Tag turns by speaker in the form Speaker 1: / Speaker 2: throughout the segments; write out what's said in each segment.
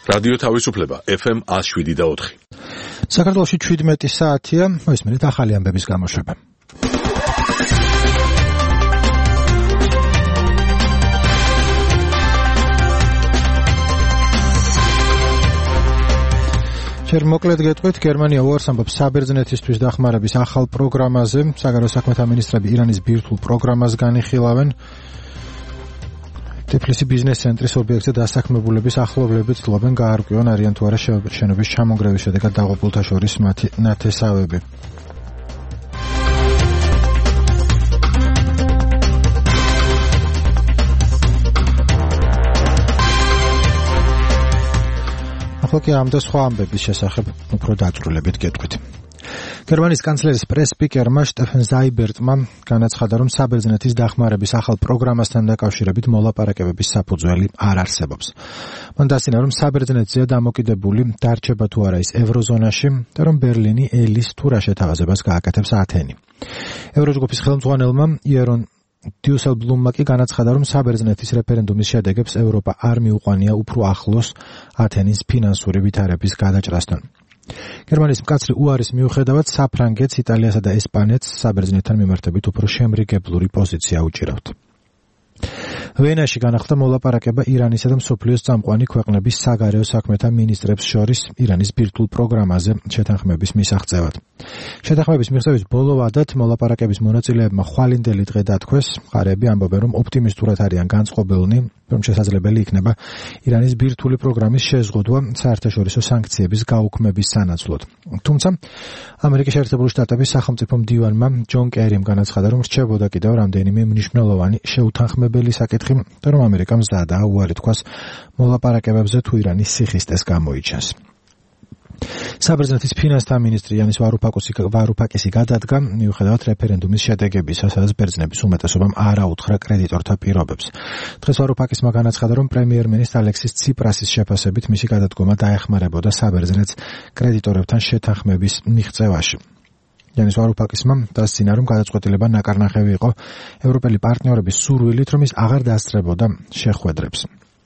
Speaker 1: რადიო თავისუფლება FM 107.4.
Speaker 2: საქართველოში 17 საათია, მოისმენთ ახალი ამბების გამოშვება. ჯერ მოკლედ გეტყვით, გერმანია უარს ამბობს საბერძნეთისთვის დახმარების ახალ პროგრამაზე. საგარეო საქმეთა მინისტრები ირანის ბირთვულ პროგრამას განიხილავენ. ტიფლისის ბიზნეს ცენტრის ობიექტზე დასაქმებულების ახლობლებით ცდილობენ გაარკვიონ არიან თუ არა შენობის ჩამონგრევის შედეგად დაღუპულთა შორის მათი ნათესავები. ახლა კი ამ და სხვა ამბების შესახებ უფრო დაწვრილებით გეტყვით. გერმანიის კანცლერის პრეს-სპიკერმა შტეფენ ზაიბერტმა განაცხადა, რომ საბერძნეთის დახმარების ახალ პროგრამასთან დაკავშირებით მოლაპარაკებების საფუძველი არ არსებობს. მან დასცინა, რომ საბერძნეთზეა დამოკიდებული დარჩება თუ არა ის ევროზონაში და რომ ბერლინი ელის თუ რა შეთავაზებას გააკეთებს ათენი. ევროჯგუფის ხელმძღვანელმა იერონ დიუსელბლუმმა კი განაცხადა, რომ საბერძნეთის რეფერენდუმის შედეგებს ევროპა არ მიუყვანია უფრო ახლოს ათენის ფინანსური ვითარების გადაჭრასთან. გერმანიის მკაცრი უარის მიუხედავად საფრანგეთს, იტალიასა და ესპანეთს საბერძნეთთან მიმართებით უფრო შემრიგებლური პოზიცია უჭირავთ. ვენაში განახლდა მოლაპარაკება ირანისა და მსოფლიოს წამყვანი ქვეყნების საგარეო საქმეთა მინისტრებს შორის ირანის ბირთვულ პროგრამაზე შეთანხმების მისაღწევად. შეთანხმების მიღწევის ბოლო ვადად მოლაპარაკების მონაწილეებმა ხვალინდელი დღე დათქვეს. მხარეები ამბობენ, რომ ოპტიმისტურად არიან განწყობილნი, რომ შესაძლებელი იქნება ირანის ბირთვული პროგრამის შეზღუდვა საერთაშორისო სანქციების გაუქმების სანაცვლოდ. თუმცა ამერიკის შეერთებული შტატების სახელმწიფო მდივანმა ჯონ კერიმ განაცხადა, რომ რჩებოდა კიდევ რამდენიმე მნიშვნელოვანი შეუთანხმებელი საკითხი და რომ ამერიკა მზადაა უარი თქვას მოლაპარაკებებზე თუ ირანის სიხისტეს გამოიჩენს. საბერძნეთის ფინანსთა მინისტრი იანის ვარუფაკისი გადადგა, მიუხედავად რეფერენდუმის შედეგებისა, სადაც ბერძნების უმეტესობამ არ აუთხრა კრედიტორთა პირობებს. დღეს ვარუფაკისმა განაცხადა, რომ პრემიერ-მინისტრ ალექსის ციპრასის შეფასებით მისი გადადგომა დაეხმარებოდა საბერძნეთს კრედიტორებთან შეთანხმების მიღწევაში. იანის ვარუფაკისმა დასცინა, რომ გადაწყვეტილება ნაკარნახევი იყო ევროპელი პარტნიორების სურვილით, რომ ის აღარ დაასწრებოდა შეხვედრებს.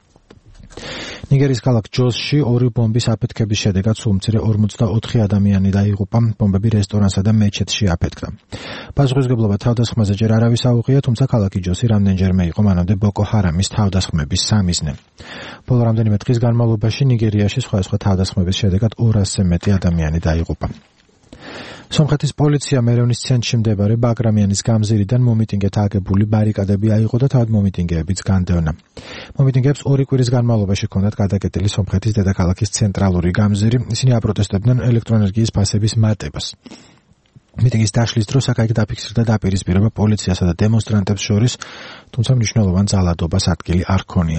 Speaker 2: ნიგერის ქალაქ ჯოსში ორი ბომბის აფეთქების შედეგად სულ მცირე 44 ადამიანი დაიღუპა. ბომბები რესტორანსა და მეჩეთში აფეთქდა. პასუხისმგებლობა თავდასხმაზე ჯერ არავის აუღია, თუმცა ქალაქი ჯოსი რამდენჯერმე იყო მანამდე ბოკო ჰარამის თავდასხმების სამიზნე. ბოლო რამდენიმე დღის განმავლობაში ნიგერიაში სხვადასხვა თავდასხმების შედეგად 200-ზე მეტი ადამიანი დაიღუპა. სომხეთის პოლიციამ ერევნის ცენტრში მდებარე ბაგრამიანის გამზირიდან მომიტინგეთა აგებული ბარიკადები აიღო და თავად მომიტინგეებიც განდევნა. მომიტინგეებს 2 კვირის განმავლობაში ჰქონდათ გადაკეტილი სომხეთის დედაქალაქის ცენტრალური გამზირი. ისინი აპროტესტებდნენ ელექტროენერგიის ფასების მატებას. მიტინგის დაშლის დროს აქ დაფიქსირდა დაპირისპირება პოლიციასა და დემონსტრანტებს შორის, თუმცა მნიშვნელოვან ძალადობას ადგილი არ ჰქონია.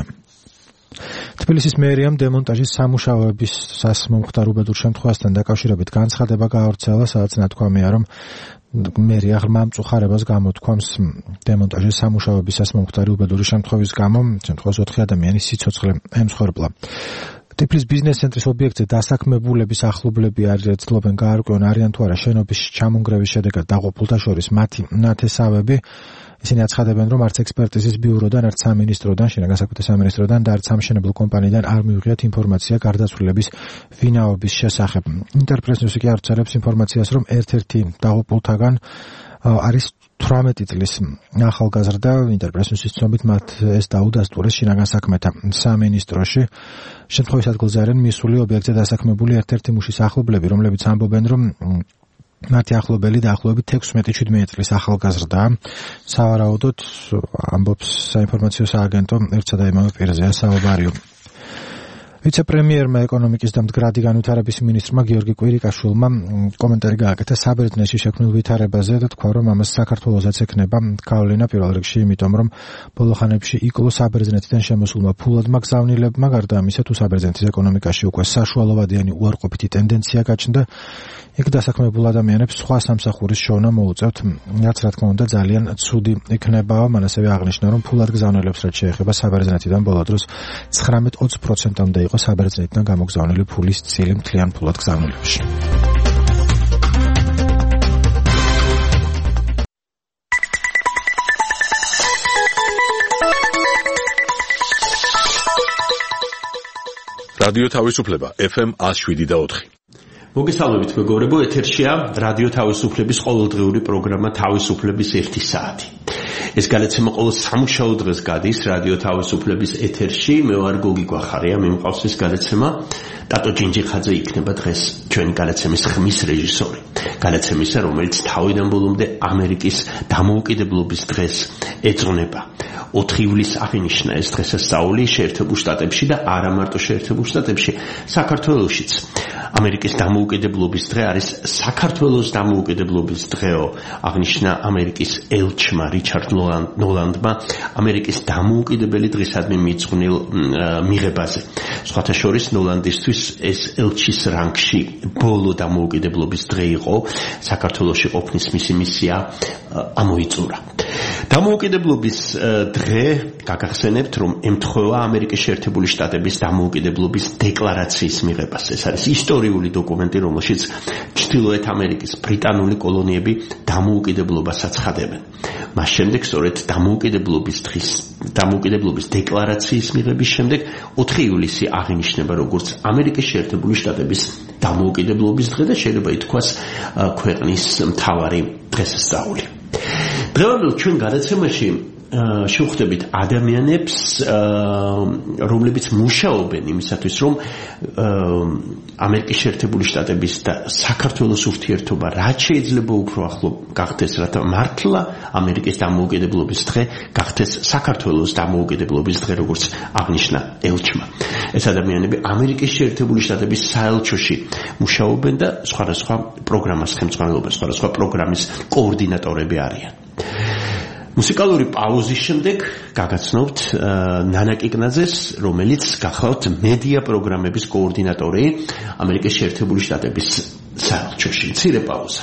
Speaker 2: თბილისის მერიამ დემონტაჟის სამუშაოებისას მომხდარ უბედურ შემთხვევასთან დაკავშირებით განცხადება გაავრცელა, სადაც ნათქვამია, რომ მერია ღრმა მწუხარებას გამოთქვამს დემონტაჟის სამუშაოებისას მომხდარი უბედური შემთხვევის გამო, შემთხვევას 4 ადამიანის სიცოცხლე ემსხვერპლა. ტიფლისის ბიზნეს ცენტრის ობიექტზე დასაქმებულების ახლობლები ცდილობენ გაარკვიონ არიან თუ არა შენობის ჩამონგრევის შედეგად დაღუპულთა შორის მათი ნათესავები. ისინი აცხადებენ, რომ არც ექსპერტიზის ბიუროდან, არც სამინისტროდან, შინაგან საქმეთა სამინისტროდან და არც სამშენებლო კომპანიიდან არ მიუღიათ ინფორმაცია გარდაცვლილების ვინაობის შესახებ. ინტერპრეს-ნიუსი კი ავრცელებს ინფორმაციას, რომ ერთ-ერთი დაღუპულთაგან არის 18 წლის ახალგაზრდა. ინტერპრეს-ნიუსის ცნობით მათ ეს დაუდასტურეს შინაგან საქმეთა სამინისტროში. შემთხვევის ადგილზე არიან მისული ობიექტზე დასაქმებული ერთ-ერთი მუშის ახლობლები, რომლებიც ამბობენ, რომ მათი ახლობელი დაახლოებით 16-17 წლის ახალგაზრდაა. სავარაუდოდ ამბობს საინფორმაციო სააგენტო ერთსა და იმავე პირზეა საუბარიო. ვიცე-პრემიერმა ეკონომიკის და მდგრადი განვითარების მინისტრმა გიორგი კვირიკაშვილმა კომენტარი გააკეთა საბერძნეთში შექმნილ ვითარებაზე და თქვა, რომ ამას საქართველოსაც ექნება გავლენა პირველ რიგში, იმიტომ რომ ბოლო ხანებში იკლო საბერძნეთიდან შემოსულმა ფულადმა გზავნილებმა, გარდა ამისა, თუ საბერძნეთის ეკონომიკაში უკვე საშუალოვადიანი უარყოფითი ტენდენცია გაჩნდა, იქ დასაქმებულ ადამიანებს სხვა სამსახურის შოვნა მოუწევთ, რაც რა თქმა უნდა ძალიან ცუდი იქნება. მან ასევე აღნიშნა, რომ ფულად გზავნილებს რაც შეეხება საბერძნეთიდან ბოლო დროს 19-20%-მდე იყო საბერძნეთიდან გამოგზავნილი ფულის წილი მთლიან ფულად გზავნილებში.
Speaker 1: რადიო თავისუფლება FM 107.4.
Speaker 3: მოგესალმებით მეგობრებო, ეთერშია რადიო თავისუფლების ყოველდღიური პროგრამა თავისუფლების 1 საათი. ეს გადაცემა ყოველ სამუშაო დღეს გადის რადიო თავისუფლების ეთერში. მე ვარ გოგი გვახარია, მე მყავს ეს გადაცემა. ტატო ჯინჯიხაძე იქნება დღეს ჩვენი გადაცემის ხმის რეჟისორი. გადაცემისა, რომელიც თავიდან ბოლომდე ამერიკის დამოუკიდებლობის დღეს ეძღვნება. 4 ივლისს აღინიშნა ეს დღესასწაული შეერთებულ შტატებში და არა მარტო შეერთებულ შტატებში, საქართველოშიც. ამერიკის დამოუკიდებლობის დღე არის საქართველოს დამოუკიდებლობის დღეო, აღნიშნა ამერიკის ელჩმა რიჩარდ ნოლანდმა ამერიკის დამოუკიდებელი დღისადმი მიძღვნილ მიღებაზე. სხვათა შორის ნოლანდისთვის ეს ელჩის რანგში ბოლო დამოუკიდებლობის დღე იყო, საქართველოში ყოფნის მისი მისია ამოიწურა. დამოუკიდებლობის დღე გაგახსენებთ, რომ ემთხვევა ამერიკის შეერთებული შტატების დამოუკიდებლობის დეკლარაციის მიღებას. ეს არის ისტორიული დოკუმენტი, რომელშიც ჩრდილოეთ ამერიკის ბრიტანული კოლონიები დამოუკიდებლობას აცხადებენ. მას შემდეგ სწორედ დამოუკიდებლობის დეკლარაციის მიღების შემდეგ 4 ივლისი აღინიშნება როგორც ამერიკის შეერთებული შტატების დამოუკიდებლობის დღე და შეიძლება ითქვას ქვეყნის მთავარი დღესასწაული. დღევანდელ ჩვენ გადაცემაში შევხვდებით ადამიანებს, რომლებიც მუშაობენ იმისათვის, რომ ამერიკის შეერთებული შტატების და საქართველოს ურთიერთობა რაც შეიძლება უფრო ახლო გახდეს, რათა მართლა ამერიკის დამოუკიდებლობის დღე გახდეს საქართველოს დამოუკიდებლობის დღე, როგორც აღნიშნა ელჩმა. ეს ადამიანები ამერიკის შეერთებული შტატების საელჩოში მუშაობენ და სხვადასხვა პროგრამას ხელმძღვანელობენ, სხვადასხვა პროგრამის კოორდინატორები არიან. მუსიკალური პაუზის შემდეგ გაგაცნობთ ნანა კიკნაძეს, რომელიც გახლავთ მედია პროგრამების კოორდინატორი ამერიკის შეერთებული შტატების საელჩოში. მცირე პაუზა.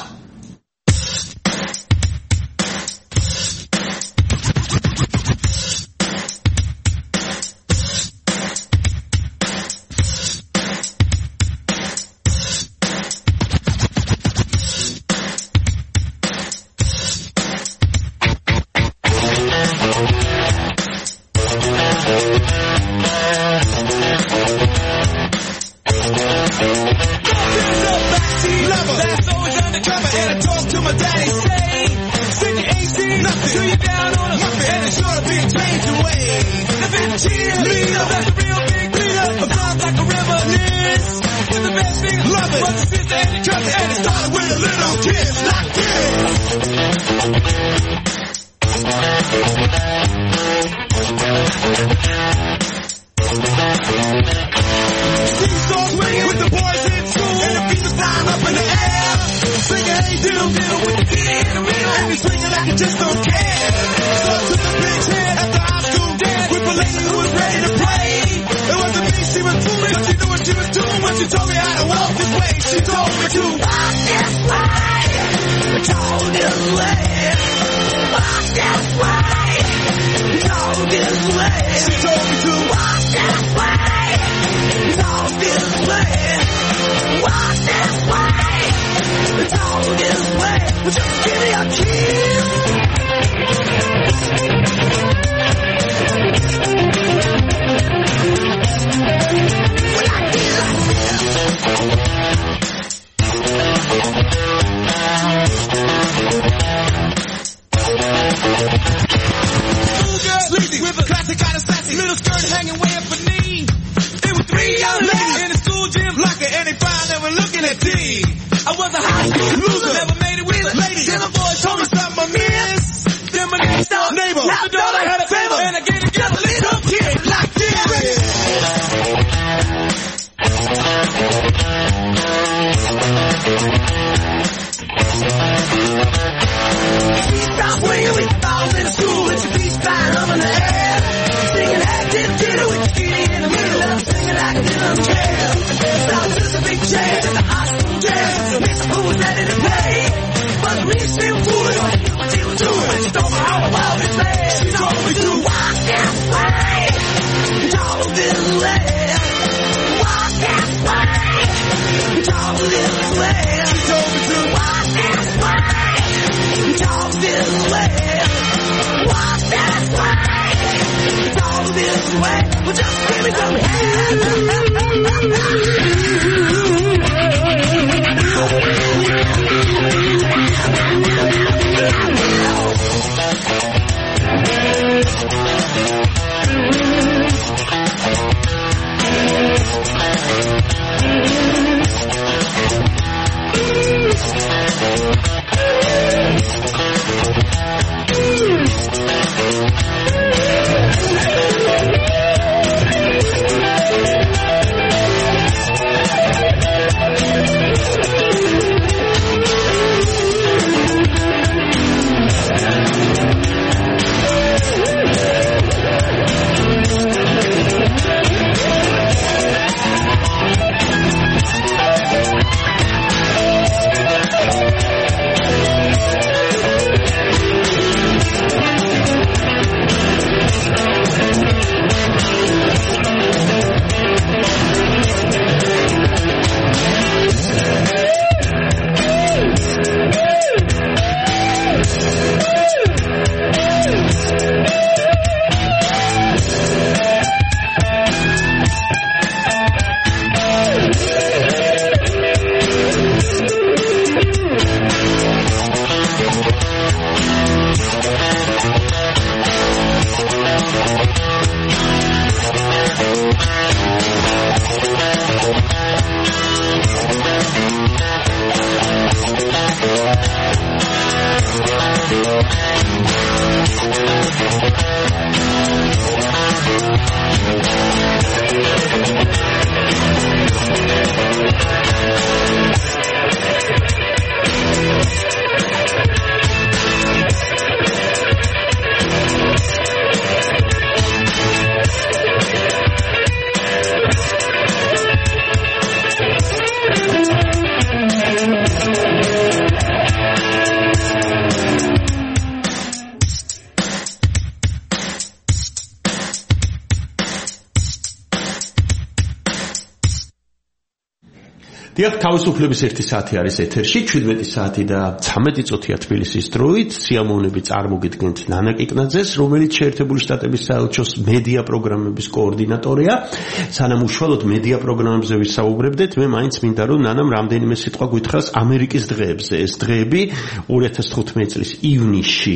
Speaker 3: Walk that way.
Speaker 4: this way. Well, just give me some
Speaker 3: დიახ, თავისუფლების 1 საათი არის ეთერში, 17 საათი და 13 წუთია თბილისის დროით. სიამოვნები წარმოგიდგენთ ნანა კიკნაძეს, რომელიც შეერთებული შტატების საელჩოს მედია პროგრამების კოორდინატორია. სანამ უშუალოდ მედია პროგრამებზე ვისაუბრებდეთ, მე მაინც მინდა რომ ნანამ რამდენიმე სიტყვა გითხრას ამერიკის დღეებზე. ეს დღეები 2015 წლის ივნისში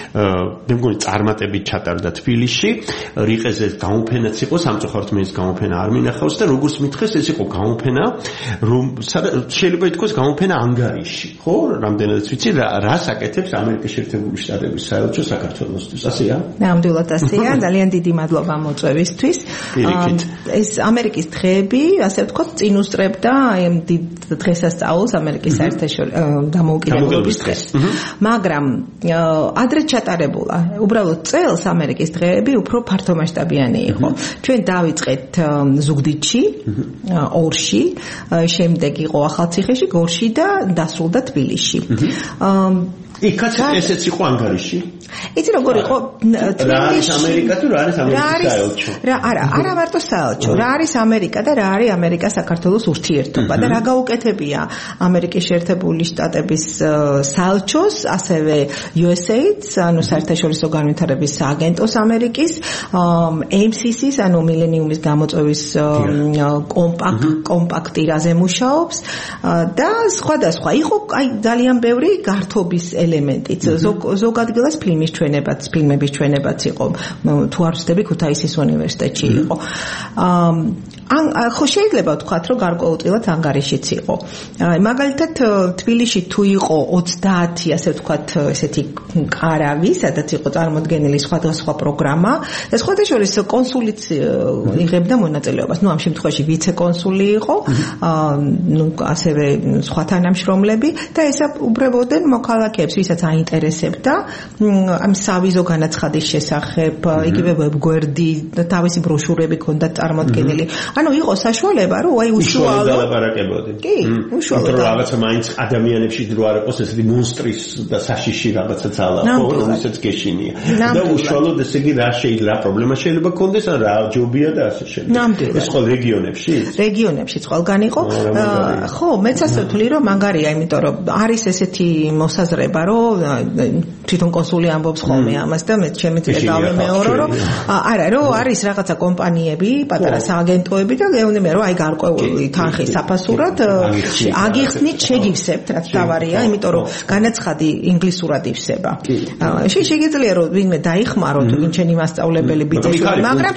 Speaker 3: მე მგონი წარმატებით ჩატარდა თბილისში. რიყეზე გამოფენაც იყო, სამწუხაროდ მე ეს გამოფენა არ მინახავს და როგორც მითხეს, ეს იყო გამოფენა, რომ შეიძლება ითქვას გამოფენა ანგარიში, ხო? რამდენადაც ვიცი, რას აკეთებს ამერიკის შეერთებული შტატების საელჩო საქართველოსთვის, ასეა?
Speaker 5: ნამდვილად ასეა, ძალიან დიდი მადლობა მოწვევისთვის. ეს ამერიკის დღეები, ასე ვთქვათ, წინ უსწრებდა დიდ დღესასწაულს ამერიკის საერთაშორისო დამოუკიდებლობის დღეს. მაგრამ ადრე ჩატარებულა. უბრალოდ წელს ამერიკის დღეები უფრო ფართომასშტაბიანი იყო. ჩვენ დავიწყეთ ზუგდიდში, ორში, შემდეგ იყო ახალციხეში, გორში და დასრულდა თბილისში.
Speaker 3: იქაც ესეც იყო ანგარიში?
Speaker 5: იცი როგორ იყო
Speaker 3: რა არის ამერიკა თუ რა არის ამერიკის საელჩო?
Speaker 5: არა მარტო საელჩო, რა არის ამერიკა და რა არის ამერიკა-საქართველოს ურთიერთობა და რა გაუკეთებია ამერიკის შეერთებული შტატების საელჩოს, ასევე USAID-ს, ანუ საერთაშორისო განვითარების სააგენტოს ამერიკის, MCC-ს, ანუ მილენიუმის გამოწვევის კომპაქტი რაზე მუშაობს და სხვადასხვა. იყო ძალიან ბევრი გართობის ელემენტიც. ზოგ ადგილას ფილმების ჩვენებაც იყო. თუ არ ვცდები, ქუთაისის უნივერსიტეტში იყო. ხო შეიძლება ვთქვათ, რომ გარკვეულწილად ანგარიშიც იყო. მაგალითად, თბილისში თუ იყო 30, ასე ვთქვათ, ესეთი კარავი, სადაც იყო წარმოდგენილი სხვადასხვა პროგრამა და სხვადასხვა კონსულიც იღებდა მონაწილეობას. ამ შემთხვევაში ვიცე-კონსული იყო, ასევე სხვა თანამშრომლები და ესაუბრებოდნენ მოქალაქეებს, ვისაც აინტერესებდა ამ სავიზო განაცხადის შესახებ, იგივე ვებგვერდი და თავისი ბროშურები ჰქონდათ წარმოდგენილი. ანუ იყო საშუალება, რომ აი უშუალოდ
Speaker 3: დალაპარაკებოდი.
Speaker 5: კი, უშუალოდ.
Speaker 3: რომ რაღაცა მაინც ადამიანებში დრო არ იყოს ესეთი მონსტრის და საშიში რაღაცა ძალა, ხო, რომელსაც გეშინია. და უშუალოდ ესე იგი რა პრობლემა შეიძლება გქონდეს, ან რა ჯობია და ასე შემდეგ. ეს ყოველ რეგიონებში? რეგიონებშიც
Speaker 5: ყველგან იყო. ხო, მეც ასე ვთვლი, რომ მაგარია, იმიტომ რომ არის ესეთი მოსაზრება, რომ თვითონ კონსული ამბობს ხოლმე ამას და მე ჩემით დავემეორო, რომ არა, რომ არის რაღაცა კომპანიები, პატარა სააგენტოები და გეუბნები, რომ აი გარკვეული თანხის საფასურად აგიხსნით, შეგივსებთ, რაც თავარია, იმიტომ რომ განაცხადი ინგლისურად ივსება. შეგიძლია რომ ვინმე დაიხმარო თუ ვინ ჩენი მასწავლებელი ბიძაშვილი, მაგრამ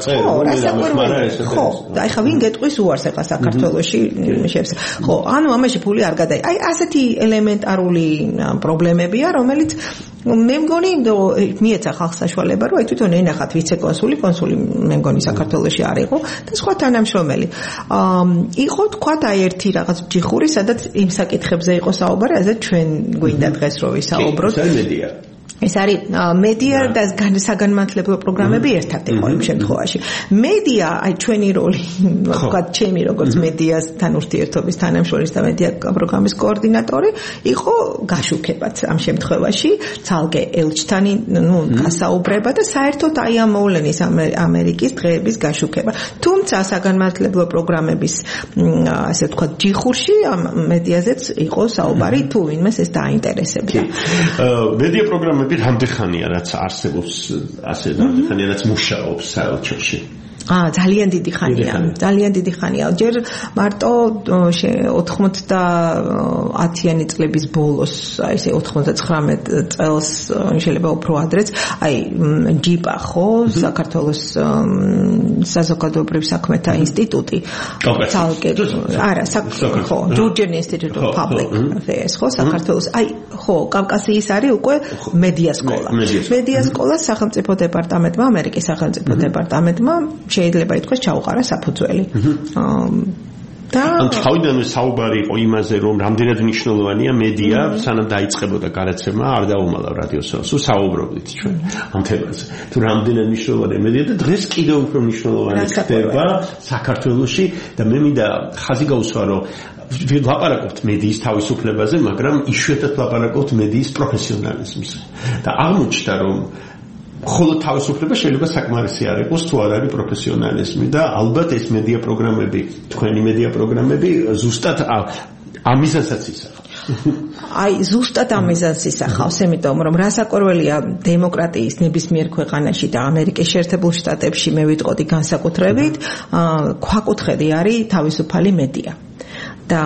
Speaker 5: ხო, და ახლა ვინ გეტყვის უარს ახლა საქართველოში შევს. ხო, ანუ ამაში ფული არ გადაი. აი ასეთი ელემენტარული პრობლემებია, რომელიც მე მგონი მიეცა ხალხს საშუალება, რომ აი თვითონ ენახათ ვიცე-კონსული, კონსული მე მგონი საქართველოში არ იყო და სხვა თანამშრომელი. იყო თქვათ აი ერთი რაღაც ჯიხური, სადაც იმ საკითხებზე იყო საუბარი, ასე ჩვენ გვინდა დღეს რომ ვისაუბროთ. ეს არის მედია და საგანმანათლებლო პროგრამები ერთად იყო იმ შემთხვევაში. მედია, აი ჩვენი როლი, ვთქვათ, ჩემი როგორც მედიასთან ურთიერთობის თანამშრომლის და მედია პროგრამის კოორდინატორი, იყო გაშუქებაც ამ შემთხვევაში, ცალკე ელჩთან გასაუბრება და საერთოდ აი ამ მოვლენის ამერიკის დღეების გაშუქება. თუმცა საგანმანათლებლო პროგრამების ასე ვთქვათ, ჯიხურში ამ მედიაზეც იყო საუბარი, თუ ვინმეს ეს დაინტერესებდა.
Speaker 3: მედია პროგრამები რამდენხანია რაც არსებობს ასე რამდენხანია რაც მუშაობს საელჩოში
Speaker 5: ძალიან დიდი ხანია, ძალიან დიდი ხანია. ჯერ მარტო 90-იანი წლების ბოლოს, აი ესე 99 წელს შეიძლება უფრო ადრეც, აი ჯიპა ხო, საქართველოს საზოგადოებრივ საქმეთა ინსტიტუტი. ცალკე არა, ხო, Georgian Institute of Public Affairs, ხო, საქართველოს, აი ხო, კავკასიის არის უკვე მედია სკოლა. მედია სკოლა სახელმწიფო დეპარტამენტმა, ამერიკის სახელმწიფო დეპარტამენტმა შეიძლება ითქვას ჩაუყარა საფუძველი.
Speaker 3: ან თავიდანვე საუბარი იყო იმაზე, რომ რამდენად მნიშვნელოვანია მედია, სანამ დაიწყებოდა განაცემა, არ დაუმალავ რადიოსას, საუბრობდით ჩვენ ამ თემაზე. თუ რამდენად მნიშვნელოვანია მედია და დღეს კიდევ უფრო მნიშვნელოვანი ხდება საქართველოში და მე მინდა ხაზი გაუსვა, რომ ლაპარაკობთ მედიის თავისუფლებაზე, მაგრამ იშვიათად ლაპარაკობთ მედიის პროფესიონალიზმზე. და აღმოჩნდა, რომ ხოლო თავისუფლება შეიძლება საკმარისი არ იყოს თუ არ არის პროფესიონალიზმი და ალბათ ეს მედია პროგრამები, თქვენი მედია პროგრამები ზუსტად ამისასაც ისახავს.
Speaker 5: აი ზუსტად ამისასაც ისახავს, იმიტომ რომ რასაკვირველია დემოკრატიის ნებისმიერ ქვეყანაში და ამერიკის შეერთებულ შტატებში მე ვიტყოდი განსაკუთრებით, ქვაკუთხედი არის თავისუფალი მედია. და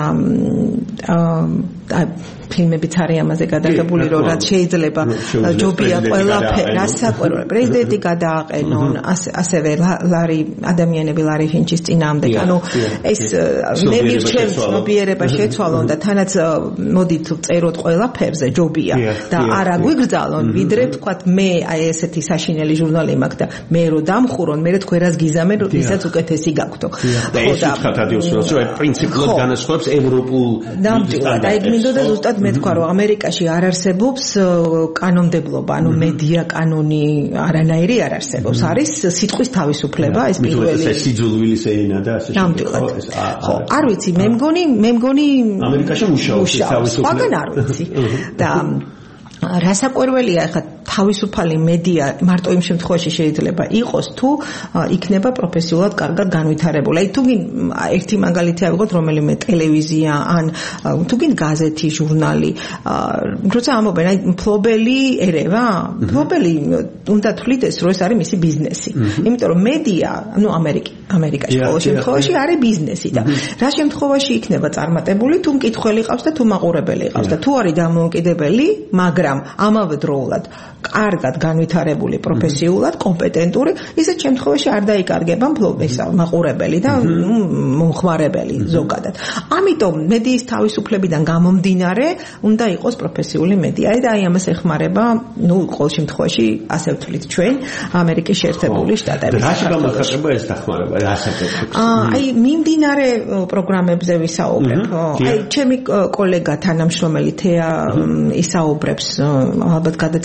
Speaker 5: ფილმებიც არის ამაზე გადაღებული, რომ რაც შეიძლება ჯობია ყველაფერი, რასაკვირველია პრეზიდენტი გადააყენონ, ასევე ადამიანები ლარი ფინჩის წინააღმდეგ. ანუ ეს მე მირჩევ ცნობიერება შეცვალონ და თანაც მოდით წეროთ ყველაფერზე ჯობია და არა გვიგრძალონ, ვიდრე თქვათ მე აი ესეთი საშინელი ჟურნალი მაქვს და მე რო დამხურონ, მე თქვენ რას გიზამენ, რომ ისაც უკეთესი გაქვთო.
Speaker 3: და ეს ვთქვათ ადიოსურს, რომ პრინციპულად განასხვავებს ევროპულ
Speaker 5: ნამდვილად. აი მინდოდა ზუსტად მე თქვა, რომ ამერიკაში არ არსებობს კანონმდებლობა, ანუ მედია კანონი არანაირი არ არსებობს. არის სიტყვის თავისუფლება, ეს პირველი.
Speaker 3: ეს სიძულვილის ენა და ასე
Speaker 5: შემდეგ. ხო, არ ვიცი, მე მგონი
Speaker 3: ამერიკაში მუშაობს თავისუფლება.
Speaker 5: მაგან არ ვიცი. და რასაკვირველია, ხა თავისუფალი მედია მარტო იმ შემთხვევაში შეიძლება იყოს, თუ იქნება პროფესიულად კარგად განვითარებული. აი თუ გინ ერთი მაგალითი ავიღოთ, რომელიმე ტელევიზია ან თუ გინ გაზეთი, ჟურნალი, როცა ამობენ, აი მფლობელი ერევა, მფლობელი უნდა თვლიდეს, რომ ეს არის მისი ბიზნესი. იმიტომ რომ მედია, ну ამერიკაში ყოველ შემთხვევაში არის ბიზნესი და რა შემთხვევაში იქნება წარმატებული, თუ მკითხველი ყავს და თუ მაყურებელი ყავს და თუ არის დამოუკიდებელი, მაგრამ ამავე დროულად კარგად განვითარებული პროფესიულად, კომპეტენტური, ისეთ შემთხვევაში არ დაიკარგება მაყურებელი და მომხმარებელი ზოგადად. ამიტომ მედიის თავისუფლებიდან გამომდინარე, უნდა იყოს პროფესიული მედია და აი ამას ეხმარება, ყოველ შემთხვევაში ასე ვთვლით ჩვენ, ამერიკის შეერთებული შტატების.
Speaker 3: რა შემახატება ეს დახმარება, რა საკითხებს?
Speaker 5: აი მიმდინარე პროგრამებზე ვისაუბრებ. აი ჩემი კოლეგა თანამშრომელი თეა ისაუბრებს ალბათ გადაცემის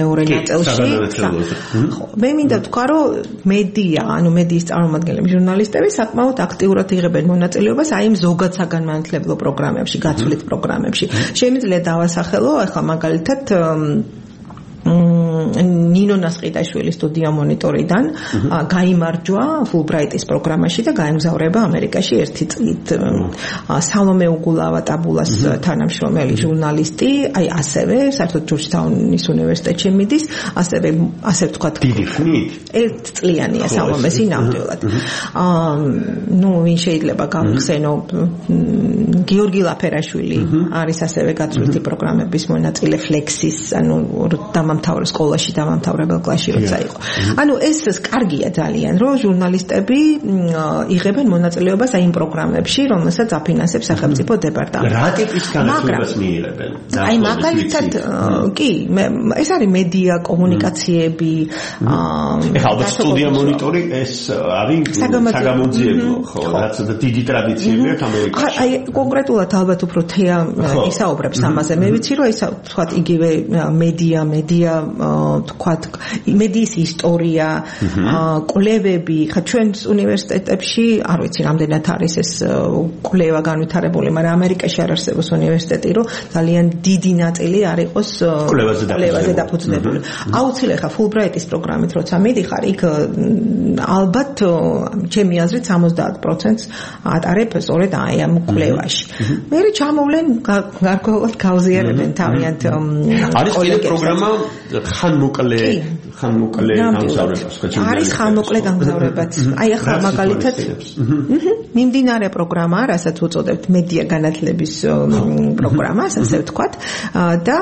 Speaker 5: მეორე ნაწილში. ხო, მე მინდა ვთქვა, რომ მედია, ანუ მედიის წარმომადგენლები, ჟურნალისტები საკმაოდ აქტიურად იღებენ მონაწილეობას აი იმ ზოგად საგანმანათლებლო პროგრამებში, გაცვლით პროგრამებში. Შემიძლია დავასახელო, ახლა მაგალითად ნინო ნასყიდაშვილის სტუდია მონიტორიდან გაიმარჯვა ფულბრაიტის პროგრამაში და გაემგზავრება ამერიკაში ერთი წლით. სალომე უგულავა ტაბულას თანამშრომელი ჟურნალისტი, აი ასევე საერთოდ ჯორჯთაუნის უნივერსიტეტში მიდის, ასე ვთქვათ,
Speaker 3: დიდი ხნით?
Speaker 5: ერთწლიანია სალომესი ნამდვილად. ნუ ვინ შეიძლება გავხსენო, გიორგი ლაფერაშვილი არის ასევე გაცვლითი პროგრამების მონაწილე ფლექსის, ანუ დამამთავრე სკოლაში დამამთავრებელ კლასში როცა იყო. ანუ ეს კარგია ძალიან, რომ ჟურნალისტები იღებენ მონაწილეობას აი იმ პროგრამებში, რომელსაც აფინანსებს სახელმწიფო დეპარტამენტი.
Speaker 3: რა ტიპის განათლებას მიიღებენ?
Speaker 5: აი მაგალითად კი, ეს არის მედია, კომუნიკაციები,
Speaker 3: ეხლა ალბათ სტუდია მონიტორი ეს არის საგამოძიებლო, ხო, რაც დიდი ტრადიციები აქვს ამერიკაში. აი კონკრეტულად ალბათ უფრო თეა ისაუბრებს ამაზე. მე ვიცი, რომ ეს თქვათ იგივე მედია თქვათ მედიის ისტორია, კვლევები, ხა ჩვენს უნივერსიტეტებში, არ ვიცი რამდენად არის ეს კვლევა განვითარებული, მაგრამ ამერიკაში არ არსებობს უნივერსიტეტი, რომ ძალიან დიდი ნაწილი არ იყოს კვლევაზე დაფუძნებული. აუცილებლად ხა ფულბრაიტის პროგრამით როცა მიდიხარ, იქ ალბათ ჩემი აზრით 70%-ს ატარებ სწორედ აი ამ კვლევაში. მე ჩამოვლენ გარკვეულად გავზიარებენ თავიანთ არის კიდე პროგრამა ხანმოკლე გამგზავრებას ხო?
Speaker 5: არის ხანმოკლე გამგზავრებაც. აი ახლა მაგალითად მიმდინარე პროგრამა, რასაც უწოდებთ მედია განათლების პროგრამას, ასე ვთქვათ, და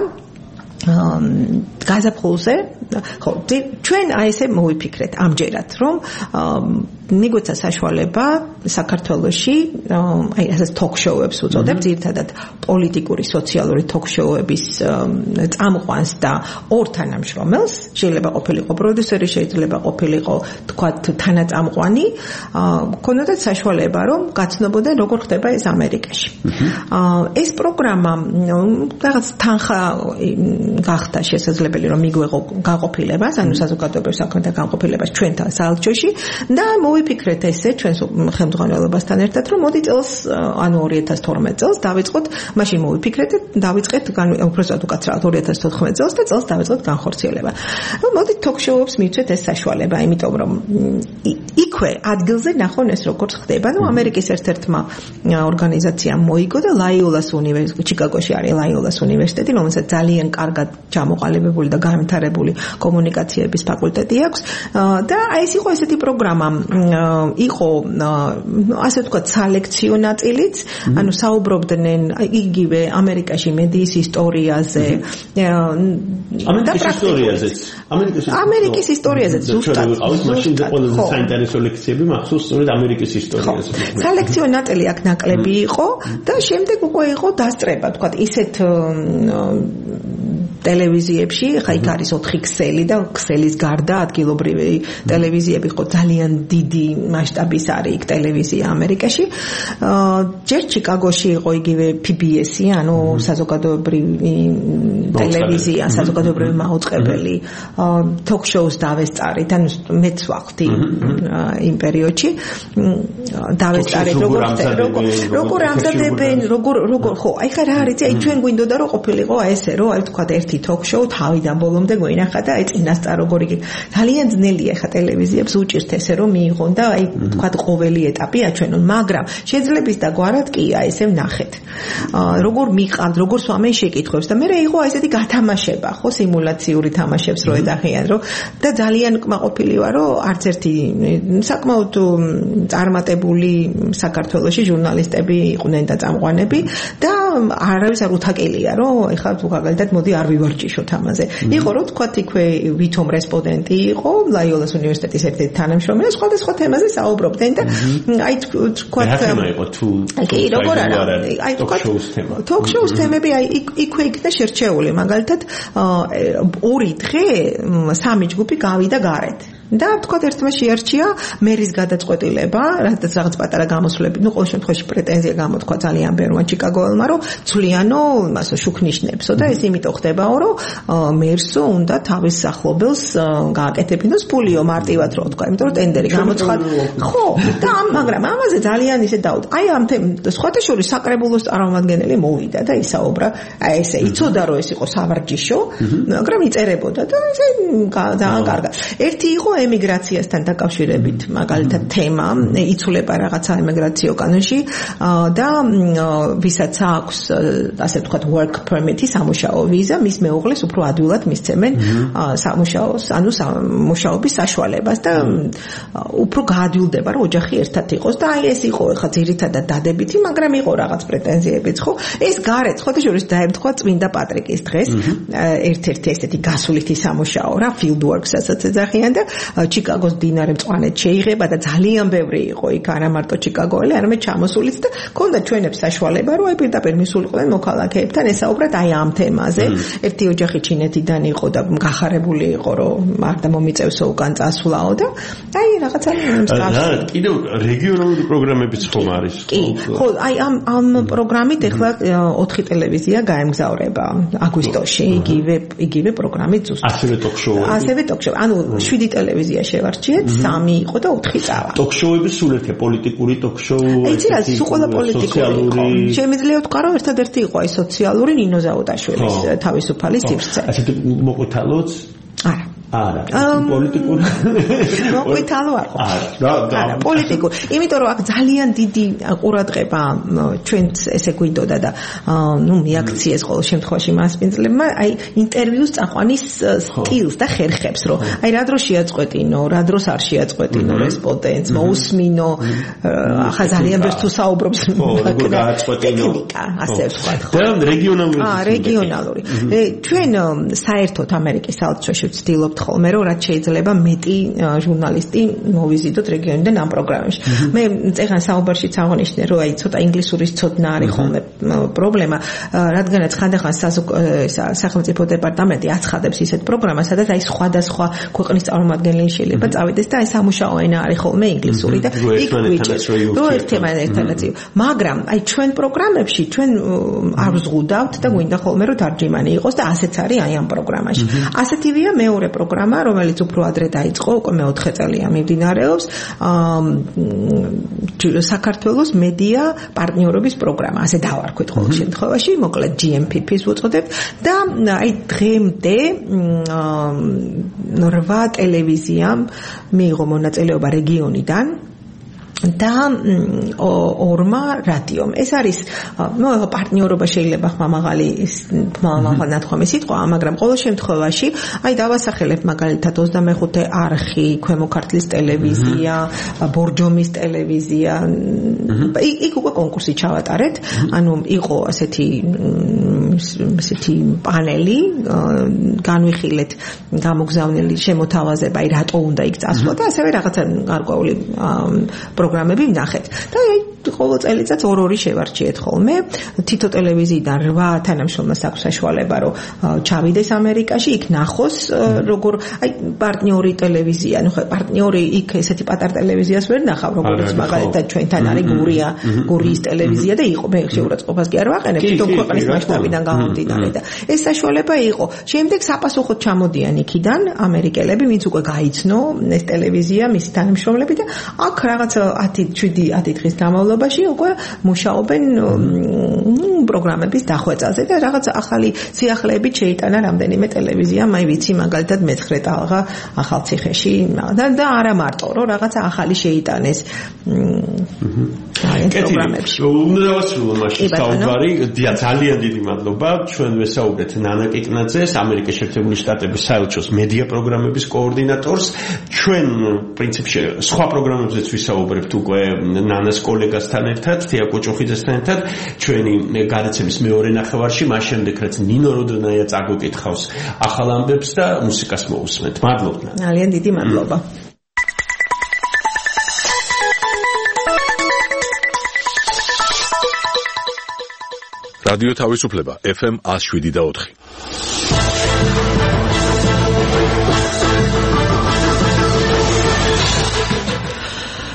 Speaker 5: გაზაფხულზე ხო ჩვენ აი ესე მოვიფიქრეთ ამჯერად რომ მიგვეცა საშუალება საქართველოში აი ასეთ ток-შოუებს უწოდებთ ერთადად პოლიტიკური სოციალური ток-შოუების წამყვანს და ორ თანამშრომელს შეიძლება ყოფილიყო პროდიუსერი შეიძლება ყოფილიყო თქვათ თანაწამყვანი ქონოდათ საშუალება რომ გაცნობოდნენ როგორ ხდება ეს ამერიკაში ეს პროგრამა რაღაც თანხა გახდა შესაძლებელი რომ მიგვეღო გაყოფილებას ანუ საზოგადოებრივ საქმეთა გაყოფილებას ჩვენთან საელჩოში და მოვიფიქრეთ ესე ჩვენს ხელმძღვანელობასთან ერთად რომ მოდი წელს ანუ 2012 წელს დავიწყოთ მაშინ მოვიფიქრეთ დავიწყეთ უბრალოდ უკაცრავად 2014 წელს და წელს დავიწყოთ განხორციელება მოდი ток-შოუებს მივცეთ ეს საშუალება იმიტომ რომ იქვე ადგილზე ნახონ ეს როგორ ხდება ну ამერიკის ერთ-ერთმა ორგანიზაციამ მოიგო და ლაიოლას უნივერსიტეტი ჩიკაგოში არის ლაიოლას უნივერსიტეტი რომელსაც ძალიან კარგად ჩამოყალიბებული და განვითარებული კომუნიკაციების ფაკულტეტი აქვს და აი ეს იყო ესეთი პროგრამა იყო ასე ვთქვათ სალექციო ნაწილიც ანუ საუბრობდნენ იგივე ამერიკაში მედიის ისტორიაზე ამერიკის ისტორიაზე ზუსტად
Speaker 3: მაშინ ყველაზე საინტერესო ლექციები მახსოვს სწორედ ამერიკის ისტორიაზე
Speaker 5: სალექციო ნაწილი აქ ნაკლები იყო და შემდეგ უკვე იყო დასწრება ვთქვათ ისეთ ტელევიზიებში, ხა იქ არის 4 ქსელი და ქსელის გარდა ადგილობრივი ტელევიზიები ხო ძალიან დიდი მასშტაბის არის იქ ტელევიზია ამერიკაში. ჯერ ჩიკაგოში იყო იგივე PBS-ი, ანუ საზოგადოებრივი ტელევიზია, საზოგადოებრივი მაუწყებელი ток-შოუს დავესწარით, ანუ მეც ვახდი იმ პერიოდში. დავესწარით როგორ ამზადებენ, როგორ ხო, აი ხა რა არის, აი ჩვენ გვინდოდა რომ ყოფილიყო ესე, რომ აი თქვა ერთი ток-შოუ თავიდან ბოლომდე გვინახა და აი წინასწარ როგორი ძალიან ძნელია ხა ტელევიზიებს უჭირთ ესე რომ მიიღონ და აი თქვა ყოველი ეტაპი აჩვენონ მაგრამ შეძლების და გვარად კი აი ესე ვნახეთ როგორ მიყავთ როგორ სვამენ შეკითხვებს და მე იყო ესეთი გათამაშება ხო სიმულაციური თამაშებს რო ეძახიან რომ და ძალიან კმაყოფილი ვარ რომ არც ერთი საკმაოდ წარმატებული საქართველოში ჟურნალისტები იყვნენ და წამყვანები და არავის არ უთაკელია რომ ეხლა თუ მაგალითად მოდი არ ვივარჯიშოთ ამაზე. იყო რომ თქვა იქვე ვითომ რესპონდენტი იყო ლაიოლას უნივერსიტეტის ერთ-ერთი თანამშრომელი სხვადასხვა თემაზე საუბრობდნენ და აი თქვა
Speaker 3: თემა იყო თუ
Speaker 5: კი როგორ არა აი თქვა ток-შოუს თემები აი იქვე იქნა შერჩეული მაგალითად 2 დღე 3 ჯგუფი გავიდა გარეთ და თქვა ერთმა შეარჩია მერის გადაწყვეტილება, რადგან რაღაც პატარა გამოსვლები, ყოველ შემთხვევაში პრეტენზია გამოთქვა ძალიან ბევრმა ჩიკაგოელმა, რომ ცვლიანო იმასო შუქნიშნებსო და ეს იმიტომ ხდებაო, რომ მერსო უნდა თავის სახლობელს გააკეთებინოს ფულიო მარტივად რო თქვა, იმიტომ რომ ტენდერი გამოცხადა. ხო, და მაგრამ ამაზე ძალიან ისე დაუდა. აი ამ სხვათა შორის საკრებულოს წარმომადგენელი მოვიდა და ისაუბრა, აი ესე იცოდა რომ ეს იყო სავარჯიშო, მაგრამ იწერებოდა და ესე ძალიან კარგად. ერთი იყო ემიგრაციასთან დაკავშირებით მაგალითად თემა, იცვლება რაღაცა ემიგრაციო კანონში და ვისაც აქვს ასე ვთქვათ work permit-ი, სამუშაო ვიზა, მის მეუღლეს უფრო ადვილად მისცემენ სამუშაოს, ანუ სამუშაობის საშუალებას და უფრო გაადვილდება რომ ოჯახი ერთად იყოს და აი ეს იყო ხა ძირითადად დადებითი, მაგრამ იყო რაღაც პრეტენზიებიც, ხო? ეს გარეთ ხოთა შორის დაემთხვა წმინდა პატრიკის დღეს, ერთ-ერთი ესეთი გასულითი სამუშაო რა, field works-ასაც ეძახიან და ჩიკაგოს დინარე მწვანედ შეიღება და ძალიან ბევრი იყო იქ არა მარტო ჩიკაგოელი, არამედ ჩამოსულიც და ქონდა ჩვენებს საშუალება რომ აი პირდაპირ მისულიყვნენ მოქალაქეებთან ესაუბრათ აი ამ თემაზე. ერთი ოჯახი ჩინეთიდან იყო და გახარებული იყო რომ არ დამომიწევსო უკან წასვლაო და აი რაღაცა მსგავსი.
Speaker 3: კიდევ რეგიონალური პროგრამებიც ხომ არის?
Speaker 5: კი, ხო, აი ამ პროგრამით ახლა 4 ტელევიზია გაემგზავრება აგვისტოში, იგივე პროგრამით ზუსტად.
Speaker 3: ასევე ტოქ-შოუ.
Speaker 5: ასევე ტოქ-შოუ. ანუ 7 ტელევიზია შევარჩიეთ, 3 იყო და 4 წავა.
Speaker 3: ტოქ-შოუები სულ ერთია, პოლიტიკური ტოქ-შოუ.
Speaker 5: იცი რა, სულ ყველა პოლიტიკური იყო. შემიძლია ვთქვა რომ ერთადერთი იყო აი სოციალური ნინო ზაუდაშვილის თავისუფალი სივრცე.
Speaker 3: ასეთი მოყვითალოც?
Speaker 5: არა.
Speaker 3: არა, პოლიტიკური.
Speaker 5: მოყვითალო არ ხო? არა, პოლიტიკური. იმიტომ რომ აქ ძალიან დიდი ყურადღება ჩვენც ესე გვინდოდა და ნუ მიაქციეს ყოველ შემთხვევაში მასპინძლებმა, აი ინტერვიუს წაყვანის სტილს და ხერხებს, რომ აი რა დროს შეაწყვეტინო, რა დროს არ შეაწყვეტინო რესპონდენტს, მოусმინო, ახლა ძალიან ბევრს თუ საუბრობს ტექნიკა, ასე ვთქვათ, ხო?
Speaker 3: და რეგიონალური.
Speaker 5: რეგიონალური. ჩვენ საერთოდ ამერიკის საელჩოში ვცდილობთ ხოლმე რომ რაც შეიძლება მეტი ჟურნალისტი მოვიზიდოთ რეგიონიდან ამ პროგრამებში. მე წეგან საუბარშიც აღნიშნე რომ აი ცოტა ინგლისურის ცოდნა არის ხოლმე პრობლემა, რადგანაც ხანდახან სახელმწიფო დეპარტამენტი აცხადებს ისეთ პროგრამას, სადაც აი სხვადასხვა ქვეყნის წარმომადგენელი შეიძლება წავიდეს და აი სამუშაო ენა არის ხოლმე ინგლისური და იქ გვიჭირს რომ ერთმანეთთან აწიო. მაგრამ აი ჩვენ პროგრამებში ჩვენ არ ვზღუდავთ და გვინდა ხოლმე რომ თარჯიმანი იყოს და ასეც არის აი ამ პროგრამაში. ასეთივეა მეორე პროგრამა, რომელიც უფრო ადრე დაიწყო, უკვე მე-4 წელია მიმდინარეობს, საქართველოს მედია პარტნიორობის პროგრამა, ასე დავარქვით ყოველ შემთხვევაში, მოკლედ GMPP-ს ვუწოდებთ და აი დღემდე 8 ტელევიზიამ მიიღო მონაწილეობა რეგიონიდან და 2 რადიომ. ეს არის ნუ პარტნიორობა შეიძლება ხმამაღალი ნათქვამი სიტყვა, მაგრამ ყოველ შემთხვევაში აი დავასახელებ მაგალითად 25 არხი, ქვემო ქართლის ტელევიზია, ბორჯომის ტელევიზია. იქ უკვე კონკურსი ჩავატარეთ, ანუ იყო ასეთი პანელი, განვიხილეთ გამოგზავნილი შემოთავაზება, აი რატო უნდა იქ წასვლა და ასევე რაღაცა გარკვეული პროგრამები ვნახეთ. და ყოველ წელიწადს 2 შევარჩიეთ ხოლმე. თითო ტელევიზიიდან 8 თანამშრომელს აქვს საშუალება რომ ჩავიდეს ამერიკაში, იქ ნახოს როგორ აი პარტნიორი ტელევიზია, ნუ ხო პარტნიორი იქ ესეთი პატარ ტელევიზიას ვერ ნახავ, როგორც მაგალითად ჩვენთან არის გურიის ტელევიზია და იყო მე შეურაცხყოფას კი არ ვაყენებ, თვითონ ქვეყნის მასშტაბიდან გამომდინარე და ეს საშუალება იყო. შემდეგ საპასუხოდ ჩამოდიან იქიდან ამერიკელები, ვინც უკვე გაიცნო ეს ტელევიზია, მისი თანამშრომლები და აქ რაღაც 10 დღის განმავლობაში უკვე მუშაობენ პროგრამების დახვეწაზე და რაღაც ახალი სიახლეებით შეიტანა რამდენიმე ტელევიზიამ, აი ვიცი მაგალითად მე-9 ტალღა ახალციხეში და არა მარტო რომ რაღაცა ახალი შეიტანეს პროგრამებში.
Speaker 3: უნდა დავასრულო მაშინ საუბარი. ძალიან დიდი მადლობა. ჩვენ ვესაუბრეთ ნანა კიკნაძეს, ამერიკის შეერთებული შტატების საელჩოს მედია პროგრამების კოორდინატორს. ჩვენ პრინციპში სხვა პროგრამებზეც ვისაუბრებთ უკვე ნანას კოლეგასთან ერთად, თია კოჭოხიძესთან ერთად, ჩვენი გადაცემის მეორე ნახევარში, მას შემდეგ რაც ნინო როდრონაია წაგუკითხავს ახალ ამბებს და მუსიკას მოусმენთ. მადლობა.
Speaker 5: ძალიან დიდი მადლობა.
Speaker 1: რადიო თავისუფლება FM 107.4.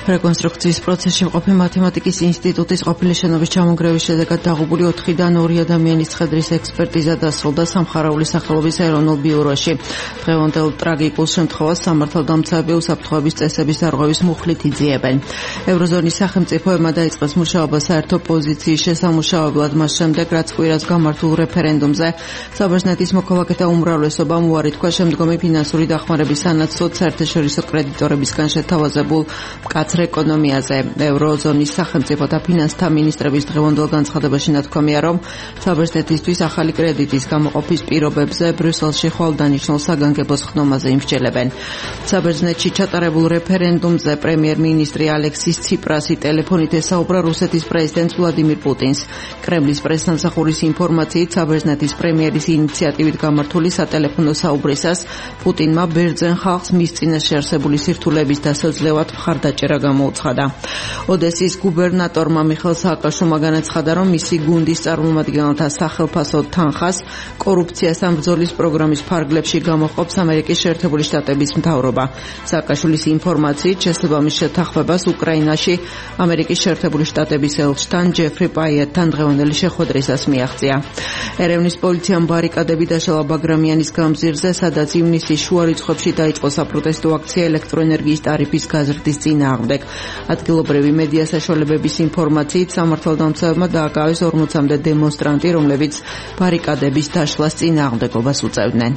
Speaker 6: რეკონსტრუქციის პროცესში მყოფი მათემატიკის ინსტიტუტის ყოფილი შენობის ჩამონგრევის შედეგად დაღუპული 4-დან 2 ადამიანის ხედრის ექსპერტიზა დასრულდა სამხარაული სახელობის ეროვნულ ბიუროში. დღევანდელ ტრაგიკულ შემთხვევას სამართალდამცავები უსაფრთხოების წესების დარღვევის მუხლით იძიებენ. ევროზონის სახელმწიფოებმა დაიწყეს მუშაობა საერთო პოზიციის შესამუშავებლად მას შემდეგ, რაც კვირას გამართულ რეფერენდუმზე საბერძნეთის მოქალაქეთა უმრავლესობამ უარი თქვა შემდგომი ფინანსური დახმარების სანაცვლოდ საერთაშორისო კრედიტორებისგან შეთავაზებულ მკაცრ ეკონომიაზე. ევროზონის სახელმწიფოთა ფინანსთა მინისტრების დღევანდელ განცხადებაში ნათქვამია, რომ საბერძნეთისთვის ახალი კრედიტის გამოყოფის პირობებზე ბრიუსელში ხვალ დანიშნულ საგანგებოს ხდომაზე იმსჯელებენ. საბერძნეთში ჩატარებულ რეფერენდუმზე პრემიერ-მინისტრი ალექსის ციპრასი ტელეფონით ესაუბრა რუსეთის პრეზიდენტ ვლადიმირ პუტინს. კრემლის პრესსამსახურის ინფორმაციით, საბერძნეთის პრემიერის ინიციატივით გამართული სატელეფონო საუბრისას პუტინმა ბერძენ ხალხს მის წინაშე არსებული სირთულეების დასაძლევად მხარდაჭერა გამოუცხადა. ოდესის გუბერნატორმა მიხეილ სააკაშვილმა განაცხადა, რომ მისი გუნდის წარმომადგენელთა სახელფასო თანხას კორუფციას ამ ბრძოლის პროგრამის ფარგლებში გამოჰყოფს ამერიკის შეერთებული შტატების მთავრობა. სააკაშვილის ინფორმაციით, შესაბამის შეთანხმებას უკრაინაში ამერიკის შეერთებული შტატების ელჩთან ჯეფრი პაიეტთან დღევანდელი შეხვედრისას მიაღწია. ერევნის პოლიციამ ბარიკადები დაშალა ბაგრამიანის გამზირზე, სადაც ივნისის შუა რიცხვებში დაიწყო საპროტესტო აქცია ელექტროენერგიის ტარიფის გაზრდის წინააღმდეგ. ადგილობრივი მედია საშუალებების ინფორმაციით, სამართალდამცავებმა დააკავეს 40-მდე დემონსტრანტი, რომლებიც ბარიკადების დაშლას წინააღმდეგობას უწევდნენ.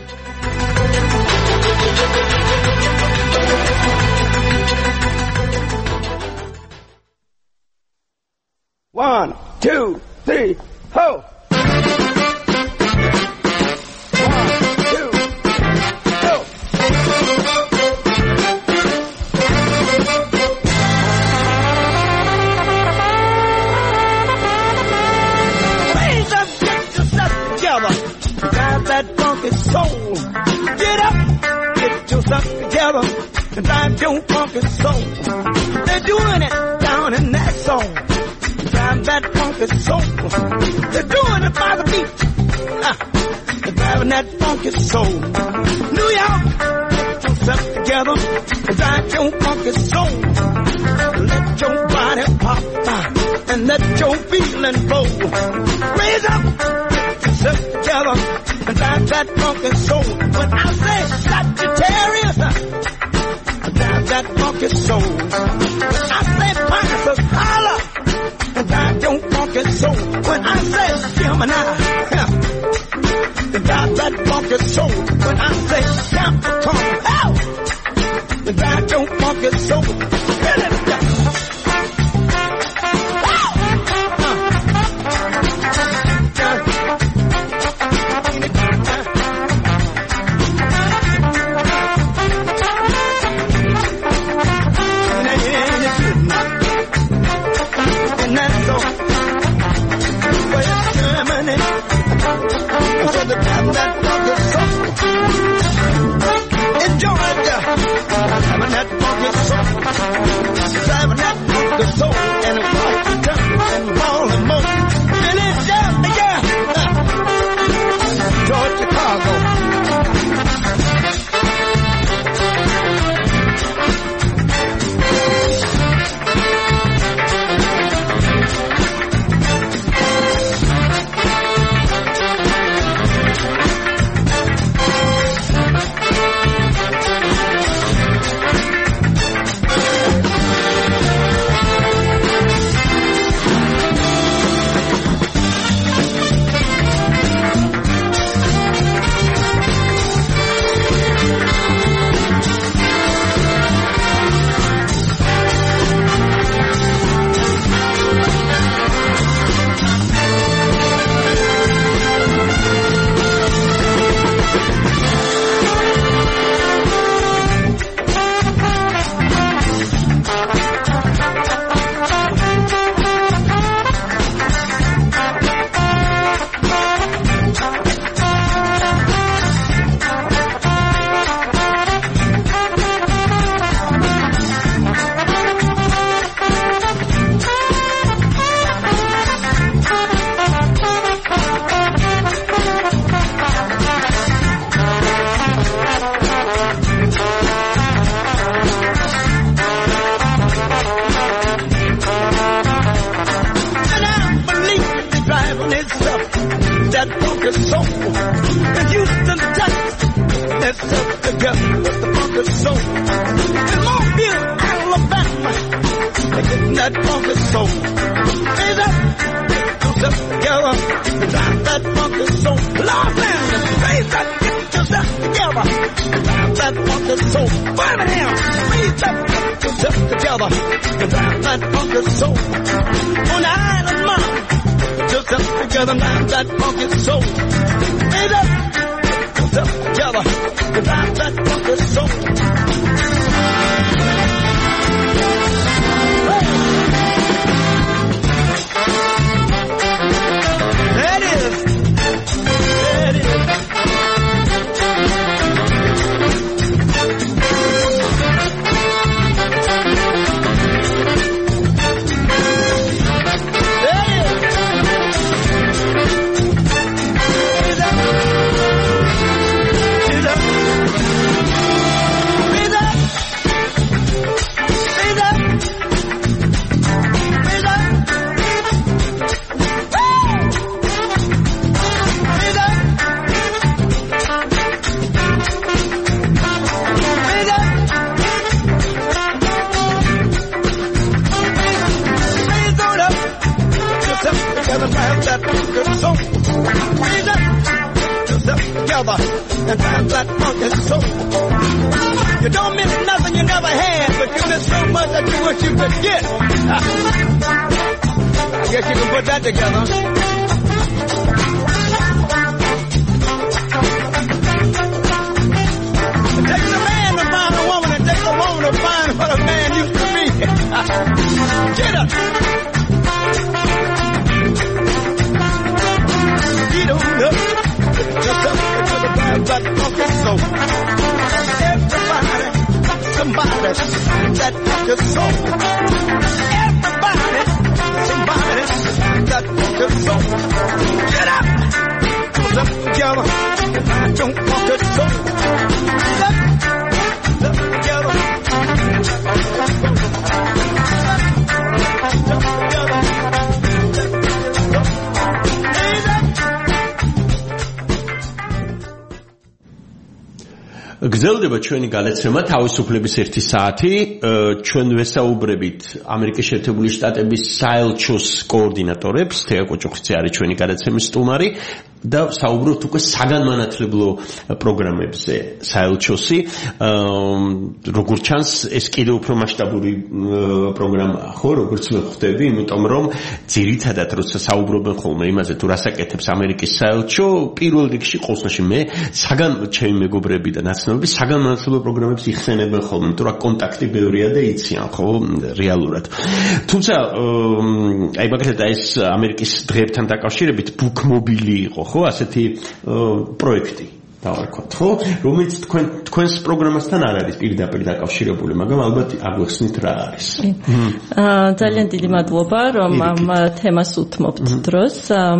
Speaker 7: One, two, three, ho! Soul. Get up, get yourself together, and drive your funky soul. They're doing it down in that soul. Drive that funky soul. They're doing it by the beat. They're driving that funky soul. New York, get yourself together, and drive your funky soul. Let your body pop, and let your feeling flow. Raise up, get yourself together, and drive that funky soul. When I say Sagittarius, drive that funky soul. When I say Pisces, holla, and drive your funky soul. When I say Gemini, drive that funky soul. When I say Capricorn, drive your funky soul. Get it together. In Georgia, having that funky soul. itself together with the funky soul. In Mobile, Alabama, they're getting that funky soul. Raise up, get yourself together, drive that funky soul. Lord, raise up, get yourself together, drive that funky soul. Birmingham, raise up, get yourself together, drive that funky soul. On the island, mom, get yourself together, drive that funky soul. Raise up, get yourself together, drive that funky soul. And drive that funky soul. You don't miss nothing you never had, but you miss so much that you wish you could get. I guess you can put that together. It takes a man to find a woman, it takes a woman to find what a man used to be. Get up. Get on up. That funky soul. Everybody, somebody, that funky soul. Everybody, somebody, that funky soul. Get up, put up together, don't funky soul. Get up, put up together,
Speaker 3: გრძელდება ჩვენი განაცემა თავისუფლების 1 საათი. ჩვენ ვესაუბრებით ამერიკის შეერთებული შტატების საელჩოს კოორდინატორებს. თეა კოჭოხიცი არის ჩვენი განაცემის სტუმარი და საუბრობთ უკვე საგანმანათლებლო პროგრამებზე საელჩოსი. როგორც ჩანს, ეს კიდევ უფრო მასშტაბური პროგრამაა, ხო, როგორც მე ხვდები, იმიტომ რომ ძირითადად როცა საუბრობენ ხოლმე იმაზე თუ რას აკეთებს ამერიკის საელჩო, პირველ რიგში ყოველში მე ჩემი მეგობრები და ნაცნობები საგანმანათლებლო პროგრამებს იხსენებენ ხოლმე, იმიტომ რომ კონტაქტი ბევრია და იციან, ხო, რეალურად. თუმცა აი მაგალითად ეს ამერიკის დღეებთან დაკავშირებით ბუქმობილი იყო, ხო, ასეთი პროექტი დავარქვათ, ხო, რომელიც თქვენს პროგრამასთან არ არის პირდაპირ დაკავშირებული, მაგრამ ალბათ აგვეხსნით რა არის.
Speaker 8: ძალიან დიდი მადლობა, რომ ამ თემას უთმობთ დროს.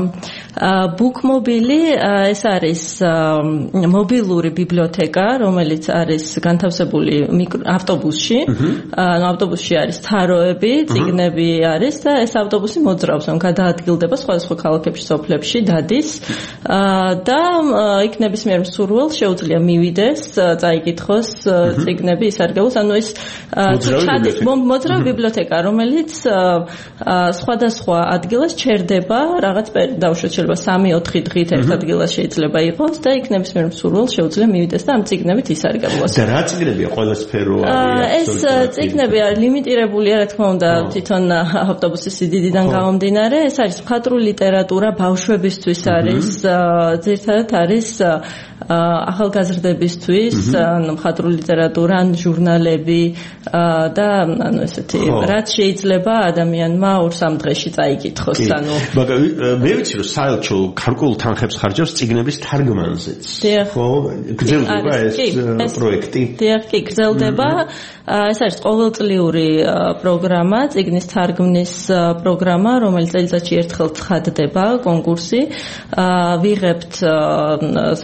Speaker 8: ბუქმობილი ეს არის მობილური ბიბლიოთეკა, რომელიც არის განთავსებული ავტობუსში. ავტობუსში არის თაროები, წიგნები არის და ეს ავტობუსი მოძრაობს, გადაადგილდება სხვადასხვა ქალაქებში, სოფლებში, დადის და იქ ნებისმიერ მსურველს შეუძლია მივიდეს, წაიკითხოს წიგნები, ისარგებლოს, ანუ ეს მოძრავი ბიბლიოთეკა, რომელიც სხვადასხვა ადგილას ჩერდება რაღაც დაუშვათ შეიძლება 3-4 დღით ერთ ადგილას შეიძლება იყოს და იქ ნებისმიერ მსურველს შეუძლია მივიდეს და ამ წიგნებით ისარგებლოს.
Speaker 3: და რა წიგნებია ყველასფერო
Speaker 8: ეს წიგნები არის ლიმიტირებულია, რა თქმა უნდა, თვითონ ავტობუსის სიდიდიდან გამომდინარე, ეს არის მხატვრული ლიტერატურა, ბავშვებისთვის არის, ძირითადად არის ახალგაზრდებისთვის, მხატვრული ლიტერატურა, ჟურნალები და ანუ ესეთი რაც შეიძლება ადამიანმა 2-3 დღეში წაიკითხოს, ანუ
Speaker 3: მე ვიცი რომ საელჩო გარკვეულ თანხებს ხარჯავს წიგნების თარგმანზეც. ხო, გრძელდება ეს პროექტი.
Speaker 8: დიახ, კი, გრძელდება. ეს არის ყოველწლიური პროგრამა, წიგნის თარგმნის პროგრამა, რომელიც წელიწადში ერთხელ ცხადდება, კონკურსი. ვიღებთ სხვადასხვა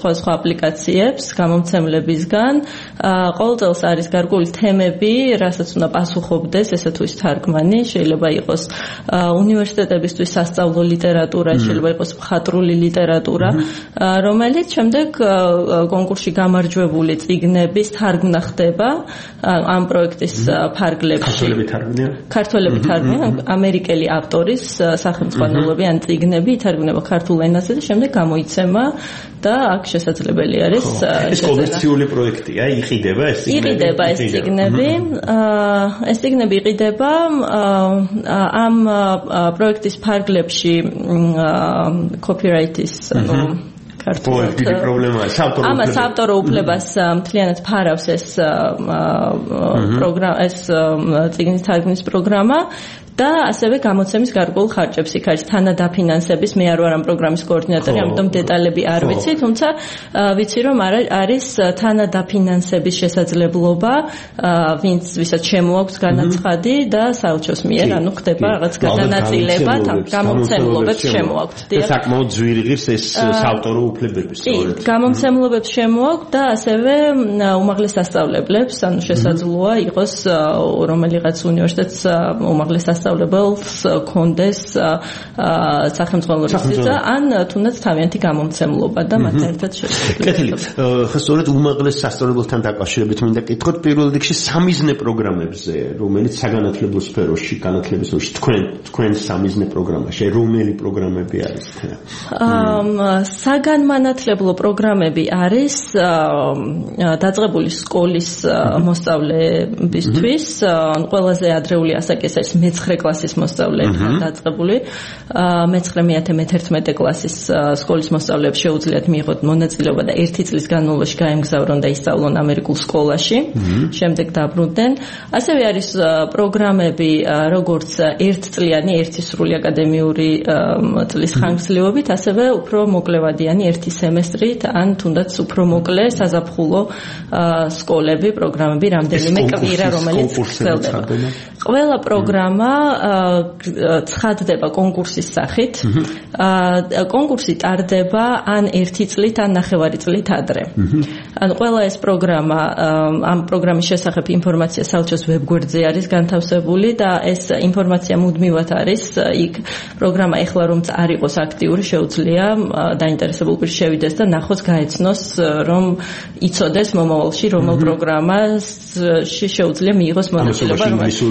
Speaker 8: პუბლიკაციებს გამომცემლებისგან. ყოველ წელს არის გარკვეული თემები, რასაც უნდა პასუხობდეს ესე თუ ის თარგმანი, შეიძლება იყოს უნივერსიტეტებისთვის სასწავლო ლიტერატურა, შეიძლება იყოს მხატვრული ლიტერატურა, რომელიც შემდეგ კონკურსში გამარჯვებული წიგნების თარგმნა ხდება ამ პროექტის ფარგლებში. ქართველები თარგმნიან, ამერიკელი ავტორის სახელმძღვანელოები ან წიგნები ითარგმნება ქართულ ენაზე და შემდეგ გამოიცემა და აქ შესაძლებელი არის
Speaker 3: ეს კომერციული პროექტია, იყიდება ეს წიგნები?
Speaker 8: იყიდება ეს წიგნები. ეს წიგნები იყიდება ამ პროექტის ფარგლებში copyright-ის
Speaker 3: დიდი პრობლემაა
Speaker 8: საავტორო უფლებას მთლიანად ფარავს ეს პროგრამა, ეს წიგნის თარგმნის პროგრამა და ასევე გამოცემის გარკვეულ ხარჯებს იქ არის თანადაფინანსების, მე არ ვარ ამ პროგრამის კოორდინატორი, ამიტომ დეტალები არ ვიცი, თუმცა ვიცი რომ არის თანადაფინანსების შესაძლებლობა, ვისაც შემოაქვს განაცხადი და საელჩოს მიერ, ანუ ხდება რაღაც განაწილება გამომცემლობებს შემოაქვთ.
Speaker 3: და საკმაოდ ძვირი ღირს ეს საავტორო უფლებები სწორედ.
Speaker 8: გამომცემლობებს შემოაქვთ და ასევე უმაღლეს სასწავლებლებს, ანუ შესაძლოა იყოს რომელიღაც უნივერსიტეტს უმაღლეს სასწავლებელს კონდეს სახელმძღვანელო რეგისტრა ან თუნდაც თავიანთი გამომცემლობა და მათ ერთად შეგვიძლია.
Speaker 3: კეთილი. ხო სწორედ უმაღლეს სასწავლებელთან დაკავშირებით მინდა კითხოთ პირველ რიგში სამიზნე პროგრამებზე, რომელიც საგანათლებლო სფეროში, განათლების სფეროში თქვენ სამიზნე პროგრამაში რომელი პროგრამები არის?
Speaker 8: საგანმანათლებლო პროგრამები არის დაწყებული სკოლის მოსწავლეებისთვის, ყველაზე ადრეული ასაკის არის მე-9 კლასის მოსწავლეებთან დაწყებული, მე-11 კლასის სკოლის მოსწავლეებს შეუძლიათ მიიღოთ მონაწილეობა და 1 წლის განმავლობაში გაემგზავრონ და ისწავლონ ამერიკულ სკოლაში, შემდეგ დაბრუნდნენ. ასევე არის პროგრამები, როგორც 1 წლიანი, 1 სრული აკადემიური წლის ხანგრძლივობით, ასევე უფრო მოკლევადიანი 1 სემესტრით, ან თუნდაც უფრო მოკლე საზაფხულო სკოლები, პროგრამები, რამდენიმე კვირა, რომელიც გრძელდება. ყველა პროგრამა ცხადდება კონკურსის სახით. კონკურსი ტარდება ან 1 წლით, ან 9 წლით ადრე. ანუ ყველა ეს პროგრამა, ამ პროგრამის შესახებ ინფორმაცია საელჩოს ვებგვერდზე არის განთავსებული და ეს ინფორმაცია მუდმივად არის. იქ პროგრამა ეხლა რომ არ იყოს აქტიური, შეუძლია დაინტერესებულ პირს შევიდეს და ნახოს, გაეცნოს, რომ იცოდეს მომავალში რომელ პროგრამაში შეუძლია მიიღოს მონაწილეობა.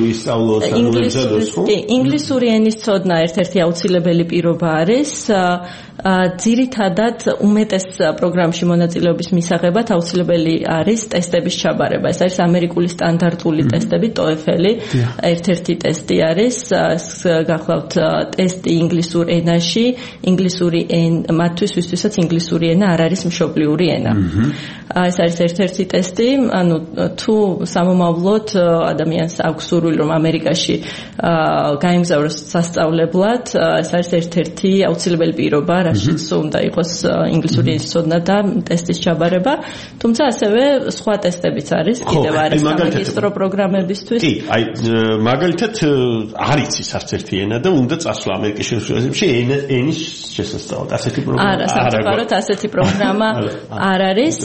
Speaker 8: ინგლისური ენის ცოდნა ერთ-ერთი აუცილებელი პირობა არის. ძირითადად უმეტეს პროგრამში მონაწილეობის მისაღებად აუცილებელი არის ტესტების ჩაბარება. ეს არის ამერიკული სტანდარტული ტესტები, TOEFL-ი, ერთ-ერთი ტესტი არის. გახლავთ ტესტი ინგლისურ ენაში, მათთვის ვისთვისაც ინგლისური ენა არ არის მშობლიური ენა. ეს არის ერთ-ერთი ტესტი, ანუ თუ სამომავლოდ ადამიანს აქვს სურვილი რომ ამერიკაში გაემგზავროს სასწავლებლად, ეს არის ერთ-ერთი აუცილებელი პირობა, რაშიც უნდა იყოს ინგლისური ენის ცოდნა და ტესტის ჩაბარება, თუმცა ასევე სხვა ტესტებიც არის, კიდევ არის სამაგისტრო პროგრამებისთვის.
Speaker 3: კი, მაგალითად არ იცის არც ერთი ენა და უნდა წასვლა ამერიკის შეერთებულებში ენის შესასწავლად. ასეთი პროგრამა
Speaker 8: არა, სამწუხაროდ ასეთი პროგრამა არ არის.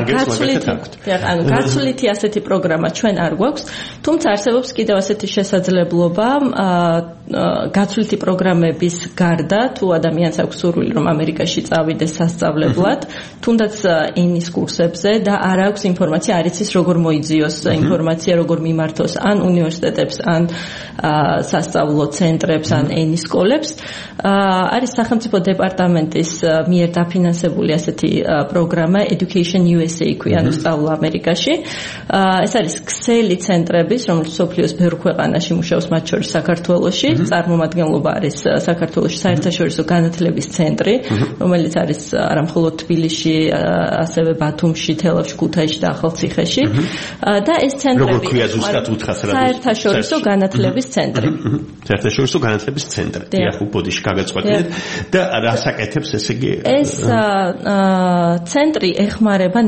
Speaker 8: გაცვლითი ასეთი პროგრამა ჩვენ არ გვაქვს, თუმცა არსებობს კიდევ ასეთი შესაძლებლობა გაცვლითი პროგრამების გარდა, თუ ადამიანს აქვს სურვილი რომ ამერიკაში წავიდეს სასწავლებლად, თუნდაც ენის კურსებზე და არ აქვს ინფორმაცია, არ იცის როგორ მოიძიოს ინფორმაცია, როგორ მიმართოს ან უნივერსიტეტებს, ან სასწავლო ცენტრებს, ან ენის სკოლებს. არის სახელმწიფო დეპარტამენტის მიერ დაფინანსებული ასეთი პროგრამა Education USA ქვია, ანუ სწავლა ამერიკაში. ეს არის ქსელი ცენტრების, რომელიც მსოფლიოს ბევრ ქვეყანაში მუშაობს, მათ შორის საქართველოში. წარმომადგენლობა არის საქართველოში საერთაშორისო განათლების ცენტრი, რომელიც არის არა მხოლოდ თბილისში, ასევე ბათუმში, თელავში, ქუთაისში და ახალციხეში. და ეს ცენტრები
Speaker 3: როგორ ქვია ზუსტად უთხრათ რა?
Speaker 8: საერთაშორისო განათლების ცენტრი.
Speaker 3: საერთაშორისო განათლების ცენტრი. დიახ, ბოდიში გაგაწყვეტინეთ და რას აკეთებს ესე იგი?
Speaker 8: ეს ცენტრი ეხმარება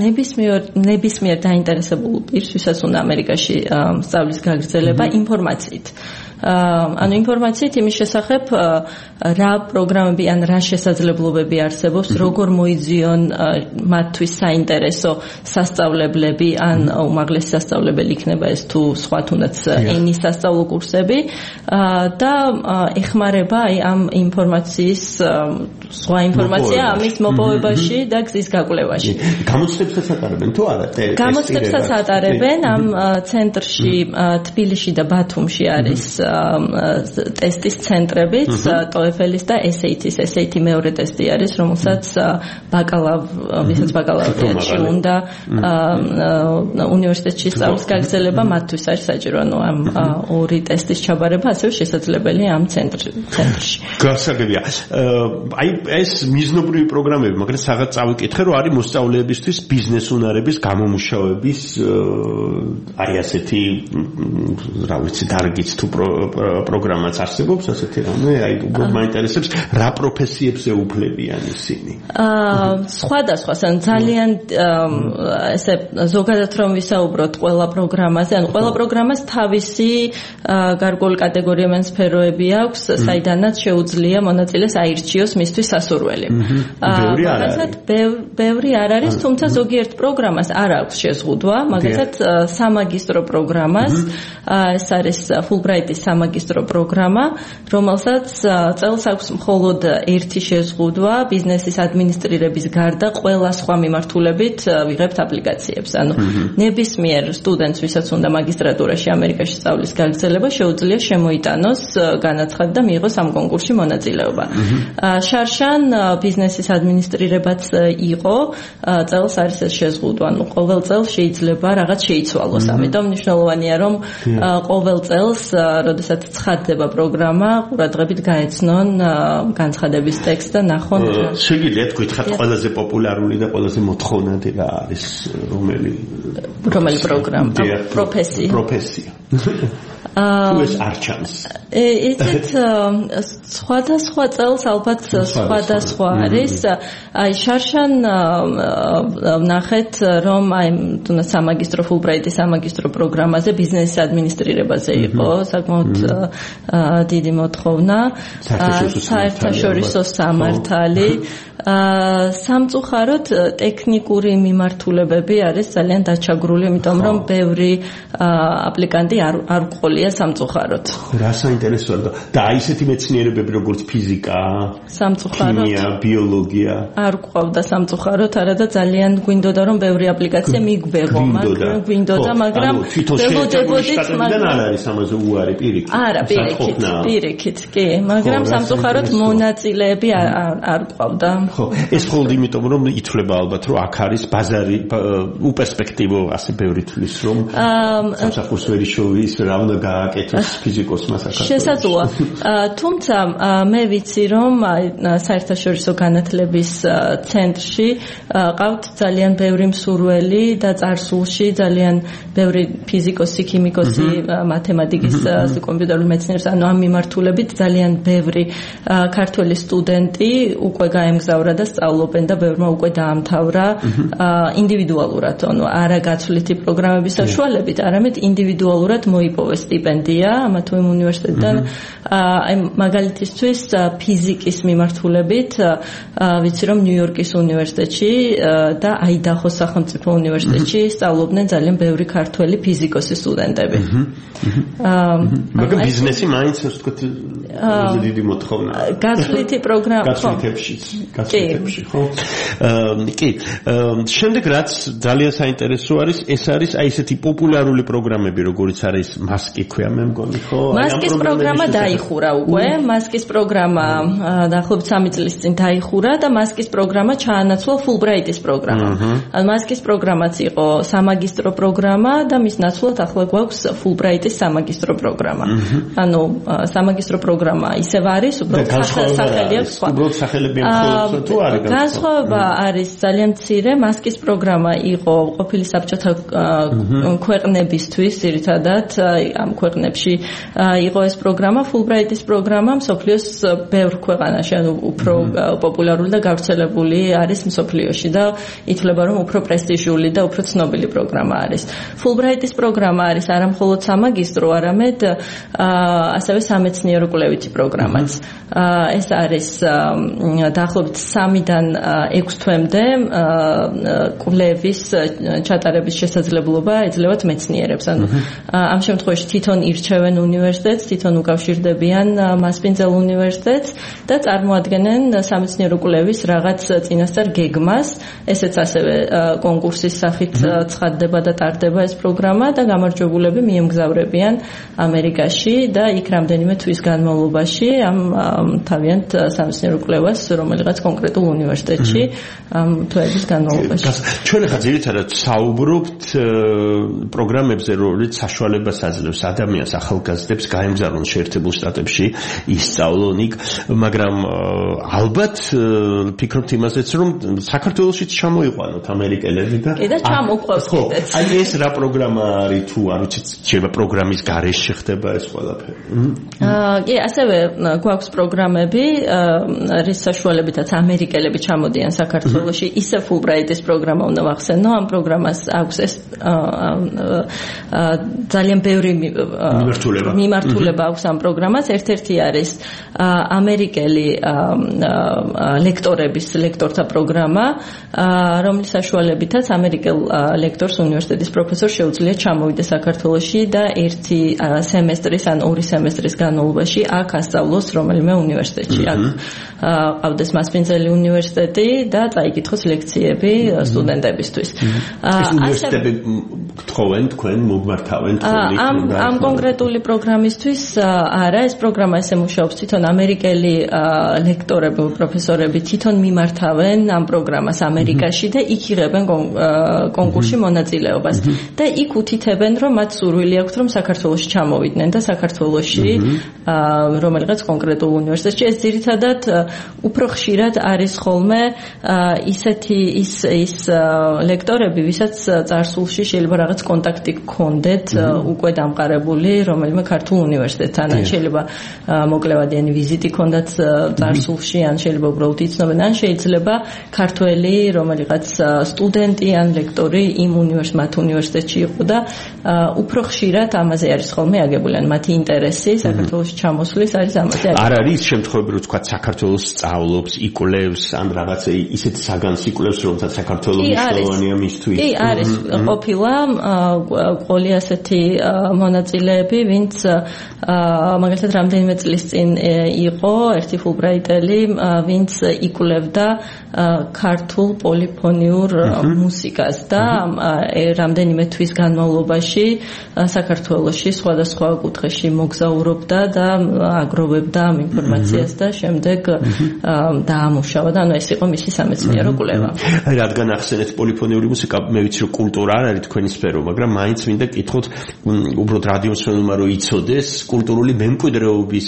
Speaker 8: ნებისმიერ დაინტერესებულ პირს, ვისაც უნდა ამერიკაში სწავლის გაგრძელება ინფორმაციით. ანუ ინფორმაციით იმის შესახებ რა პროგრამები ან რა შესაძლებლობები არსებობს, როგორ მოიძიონ მათთვის საინტერესო სასწავლებლები ან უმაღლესი სასწავლებელი იქნება ეს თუ სხვა თუნდაც ენის სასწავლო კურსები და ეხმარება აი ამ ინფორმაციის სხვა ინფორმაცია ამის მოპოვებაში და გზის გაკვლევაში.
Speaker 3: გამოცდებსაც ატარებენ თუ არა?
Speaker 8: გამოცდებსაც ატარებენ ამ ცენტრში თბილისში და ბათუმში არის ტესტის ცენტრებიც, TOEFL-ის და SAT-ის. SAT მეორე ტესტი არის, რომელსაც ვისაც ბაკალავრიატში უნდა უნივერსიტეტში სწავლის გაგრძელება მათთვის არის საჭირო, ანუ ამ ორი ტესტის ჩაბარება ასევე შესაძლებელია ამ ცენტრში.
Speaker 3: გასაგებია. აი ეს მიზნობრივი პროგრამები, მაგრამ საღაც წავიკითხე, რომ არის მოსწავლეებისთვის ბიზნეს უნარების გამომუშავების აი ასეთი რა ვიცი დარგიც თუ პროგრამაც არსებობს ასეთი რამე, აი უბრალოდ მაინტერესებს რა პროფესიებს ეუფლებიან ისინი.
Speaker 8: სხვადასხვა, ძალიან ესე ზოგადად რომ ვისაუბროთ ყველა პროგრამაზე, ანუ ყველა პროგრამას თავისი გარკვეული კატეგორიები ან სფეროები აქვს, საიდანაც შეუძლია მონაწილეს აირჩიოს მისთვის სასურველი. ბევრი არ არის, თუმცა ზოგიერთ პროგრამას არ აქვს შეზღუდვა, მაგალითად სამაგისტრო პროგრამას, ეს არის Fulbright-ის სამაგისტრო პროგრამა, რომელსაც წელს აქვს მხოლოდ ერთი შეზღუდვა, ბიზნესის ადმინისტრირების გარდა ყველა სხვა მიმართულებით ვიღებთ აპლიკაციებს. ანუ ნებისმიერ სტუდენტს, ვისაც უნდა მაგისტრატურაში ამერიკაში სწავლის გაგრძელება, შეუძლია შემოიტანოს განაცხადი და მიიღოს ამ კონკურსში მონაწილეობა. შარშან ბიზნესის ადმინისტრირებაც იყო, წელს არის ეს შეზღუდვა, ანუ ყოველ წელს შეიძლება რაღაც შეიცვალოს. ამიტომ მნიშვნელოვანია, რომ ყოველ წელს, როდესაც ცხადდება პროგრამა, ყურადღებით გაეცნონ განცხადების ტექსტს და ნახონ.
Speaker 3: შეგიძლიათ გითხრათ ყველაზე პოპულარული და ყველაზე მოთხოვნადი რა არის რომელი
Speaker 8: პროგრამა,
Speaker 3: პროფესია. ეს არ ჩანს.
Speaker 8: ესეთ სხვადასხვა წელს ალბათ სხვადასხვა არის. აი შარშან ვნახეთ, რომ აი თუნდაც სამაგისტრო Fulbright-ის სამაგისტრო პროგრამაზე ბიზნესის ადმინისტრირებაზე იყო საკმაოდ დიდი მოთხოვნა. საერთაშორისო სამართალი. სამწუხაროდ ტექნიკური მიმართულებები არის ძალიან დაჩაგრული, იმიტომ რომ ბევრი აპლიკანტი არ ყოლია სამწუხაროდ.
Speaker 3: რა საინტერესოა და აი ესეთი მეცნიერებები როგორც ფიზიკა, ქიმია, ბიოლოგია არ
Speaker 8: ყავდა სამწუხაროდ, არა და ძალიან გვინდოდა რომ ბევრი აპლიკაცია მიგვეღო, მაგრამ ველოდებოდით,
Speaker 3: მაგრამ არ არის ამაზე უარი პირიქით.
Speaker 8: არა, პირიქით, კი, მაგრამ სამწუხაროდ მონაწილეები არ ყავდა.
Speaker 3: ხო, ეს მხოლოდ იმიტომ რომ ითვლება ალბათ რომ აქ არის ბაზარი უპერსპექტივო ასე ბევრი თვლის რომ სამსახურს ვერ იშოვის რა უნდა გააკეთოს ფიზიკოსმა საქართველოში.
Speaker 8: შესაძლოა. თუმცა მე ვიცი რომ საერთაშორისო განათლების ცენტრში ყავთ ძალიან ბევრი მსურველი და წარსულში ძალიან ბევრი ფიზიკოსი, ქიმიკოსი, მათემატიკის კომპიუტერული მეცნიერების, ანუ ამ მიმართულებით ძალიან ბევრი ქართველი სტუდენტი უკვე გაემგზავრა და სწავლობენ და ბევრმა უკვე დაამთავრა ინდივიდუალურად, ანუ არა გაცვლითი პროგრამების საშუალებით, არამედ ინდივიდუალურად მოიპოვეს სტიპენდია ამა თუ იმ უნივერსიტეტიდან. აი მაგალითისთვის ფიზიკის მიმართულებით ვიცი რომ ნიუ-იორკის უნივერსიტეტში და აიდაჰოს სახელმწიფო უნივერსიტეტში სწავლობდნენ ძალიან ბევრი ქართველი ფიზიკოსი სტუდენტები.
Speaker 3: მაგრამ ბიზნესი მაინც ასე ვთქვათ დიდი მოთხოვნა.
Speaker 8: გაცვლითი პროგრამა
Speaker 3: გაცვლითებში, ხო? კი. შემდეგ რაც ძალიან საინტერესო არის, ეს არის აი ესეთი პოპულარული პროგრამები, როგორიც არის მასკი ქვია, მე მგონი, ხო?
Speaker 8: მასკის პროგრამა დაიხურა უკვე, მასკის პროგრამა დაახლოებით 3 წლის წინ დაიხურა და მასკის პროგრამა ჩაანაცვლა Fulbright-ის პროგრამა. ანუ მასკის პროგრამაც იყო სამაგისტრო პროგრამა და მის ნაცვლად ახლა გვაქვს Fulbright-ის სამაგისტრო პროგრამა. ანუ სამაგისტრო პროგრამა ისევ არის, უბრალოდ სახელი აქვს სხვა.
Speaker 3: უბრალოდ სახელები მხოლოდ თუ არის
Speaker 8: განსხვავება არის ძალიან მცირე. მასკის პროგრამა იყო ყოფილი საბჭოთა ქვეყნებისთვის, ძირითადად ამ ქვეყნებში იყო ეს პროგრამა. Fulbright-ის პროგრამა მსოფლიოს ბევრ ქვეყანაში, ანუ უფრო პოპულარული და გავრცელებული არის მსოფლიოში და ითვლება რომ უფრო პრესტიჟული და უფრო ცნობილი პროგრამა არის. Fulbright-ის პროგრამა არის არა მხოლოდ სამაგისტრო, არამედ ასევე სამეცნიერო კვლევითი პროგრამაც. ეს არის დაახლოებით 3-დან 6 თვემდე კვლევის ჩატარების შესაძლებლობა ეძლევათ მეცნიერებს. ანუ ამ შემთხვევაში თვითონ ირჩევენ უნივერსიტეტს, თვითონ უკავშირდებიან მასპინძელ უნივერსიტეტს და წარმოადგენენ სამეცნიერო კვლევის რაღაც წინასწარ გეგმას. ესეც ასევე კონკურსის სახით ცხადდება და ტარდება ეს პროგრამა და გამარჯვებულები მიემგზავრებიან ამერიკაში და იქ რამდენიმე თვის განმავლობაში ამ თავიანთ სამეცნიერო კვლევას რომელიღაც კონკრეტულ უნივერსიტეტში ამ თვეების განმავლობაში.
Speaker 3: ჩვენ ახლა ძირითადად საუბრობთ პროგრამებზე, რომელიც საშუალებას აძლევს ადამიანს ახალგაზრდებს გაემგზავრონ შეერთებულ შტატებში, ისწავლონ იქ, მაგრამ ალბათ ფიქრობთ იმაზეც, რომ საქართველოშიც ჩამოიყვანოთ ამერიკელები და
Speaker 8: კი და ჩამოყვევთ კიდეც.
Speaker 3: აი ეს რა პროგრამა არის თუ არ ვიცით, შეიძლება პროგრამის გარეშე ხდება ეს ყველაფერი.
Speaker 8: კი, ასევე გვაქვს პროგრამები, რის საშუალებითაც ამერიკელები ჩამოდიან საქართველოში, ისე Fulbright-ის პროგრამა უნდა ვახსენო, ამ პროგრამას აქვს ეს ძალიან ბევრი მიმართულება აქვს ამ პროგრამას. ერთ-ერთი არის ამერიკელი ლექტორების ლექტორთა პროგრამა, რომლის საშუალებითაც ამერიკელ ლექტორს უნივერსიტეტის პროფესორს შეუძლია ჩამოვიდეს საქართველოში და 1 სემესტრის ან 2 სემესტრის განმავლობაში აქ ასწავლოს რომელიმე უნივერსიტეტში. აქ ყავდეს მასპინძელი უნივერსიტეტი და წაიკითხოს ლექციები სტუდენტებისთვის.
Speaker 3: ეს უნივერსიტეტები გთხოვენ თქვენ მოგმართავენ
Speaker 8: ამ კონკრეტული პროგრამისთვის არა, ეს პროგრამა ესე მუშაობს, თვითონ ამერიკელი ლექტორები, პროფესორები თვითონ მიმართავენ ამ პროგრამას ამერიკაში და იქ იღებენ კონკურსში მონაწილეობას და იქ უთითებენ, რომ მათ სურვილი აქვთ, რომ საქართველოში ჩამოვიდნენ და საქართველოში რომელიღაც კონკრეტულ უნივერსიტეტში. ეს ძირითადად უფრო ხშირად არის ხოლმე ისეთი ის ლექტორები, ვისაც წარსულში შეიძლება რაღაც კონტაქტი გქონდეთ უკვე დამყარებული რომელიმე ქართულ უნივერსიტეტთან, ან შეიძლება მოკლევადიანი ვიზიტი გქონდათ წარსულში, ან შეიძლება უბრალოდ იცნობენ, ან შეიძლება ქართველი რომელიღაც სტუდენტი ან ლექტორი იმ მათ უნივერსიტეტში იყო და უფრო ხშირად ამაზე არის ხოლმე აგებული, ან მათი ინტერესი საქართველოში ჩამოსვლის არის ამაზე აგებული.
Speaker 3: არ არის შემთხვევები, რომ თქვა საქართველოს სწავლობს, იკვლევს, ან რაღაცა ისეთ საგანს იკვლევს, რომელსაც საქართველოს მნიშვნელოვანია მისთვის.
Speaker 8: კი, არის ყოფილა ყოლი ასეთი მონაწილეები, ვინც მაგალითად რამდენიმე წლის წინ იყო ერთი ფულბრაიტელი, ვინც იკვლევდა ქართულ პოლიფონიურ მუსიკას და რამდენიმე თვის განმავლობაში საქართველოში სხვადასხვა კუთხეში მოგზაურობდა და აგროვებდა ამ ინფორმაციას და შემდეგ დაამუშავა და ანუ ეს იყო მისი სამეცნიერო კვლევა.
Speaker 3: აი რადგან ახსენეთ პოლიფონიური მუსიკა, მე ვიცი რომ კულტურა არ არის თქვენი სფერო, მაგრამ მაინც მინდა კითხოთ უბრალოდ რადიო მსმენელმა რომ იცოდეს კულტურული მემკვიდრეობის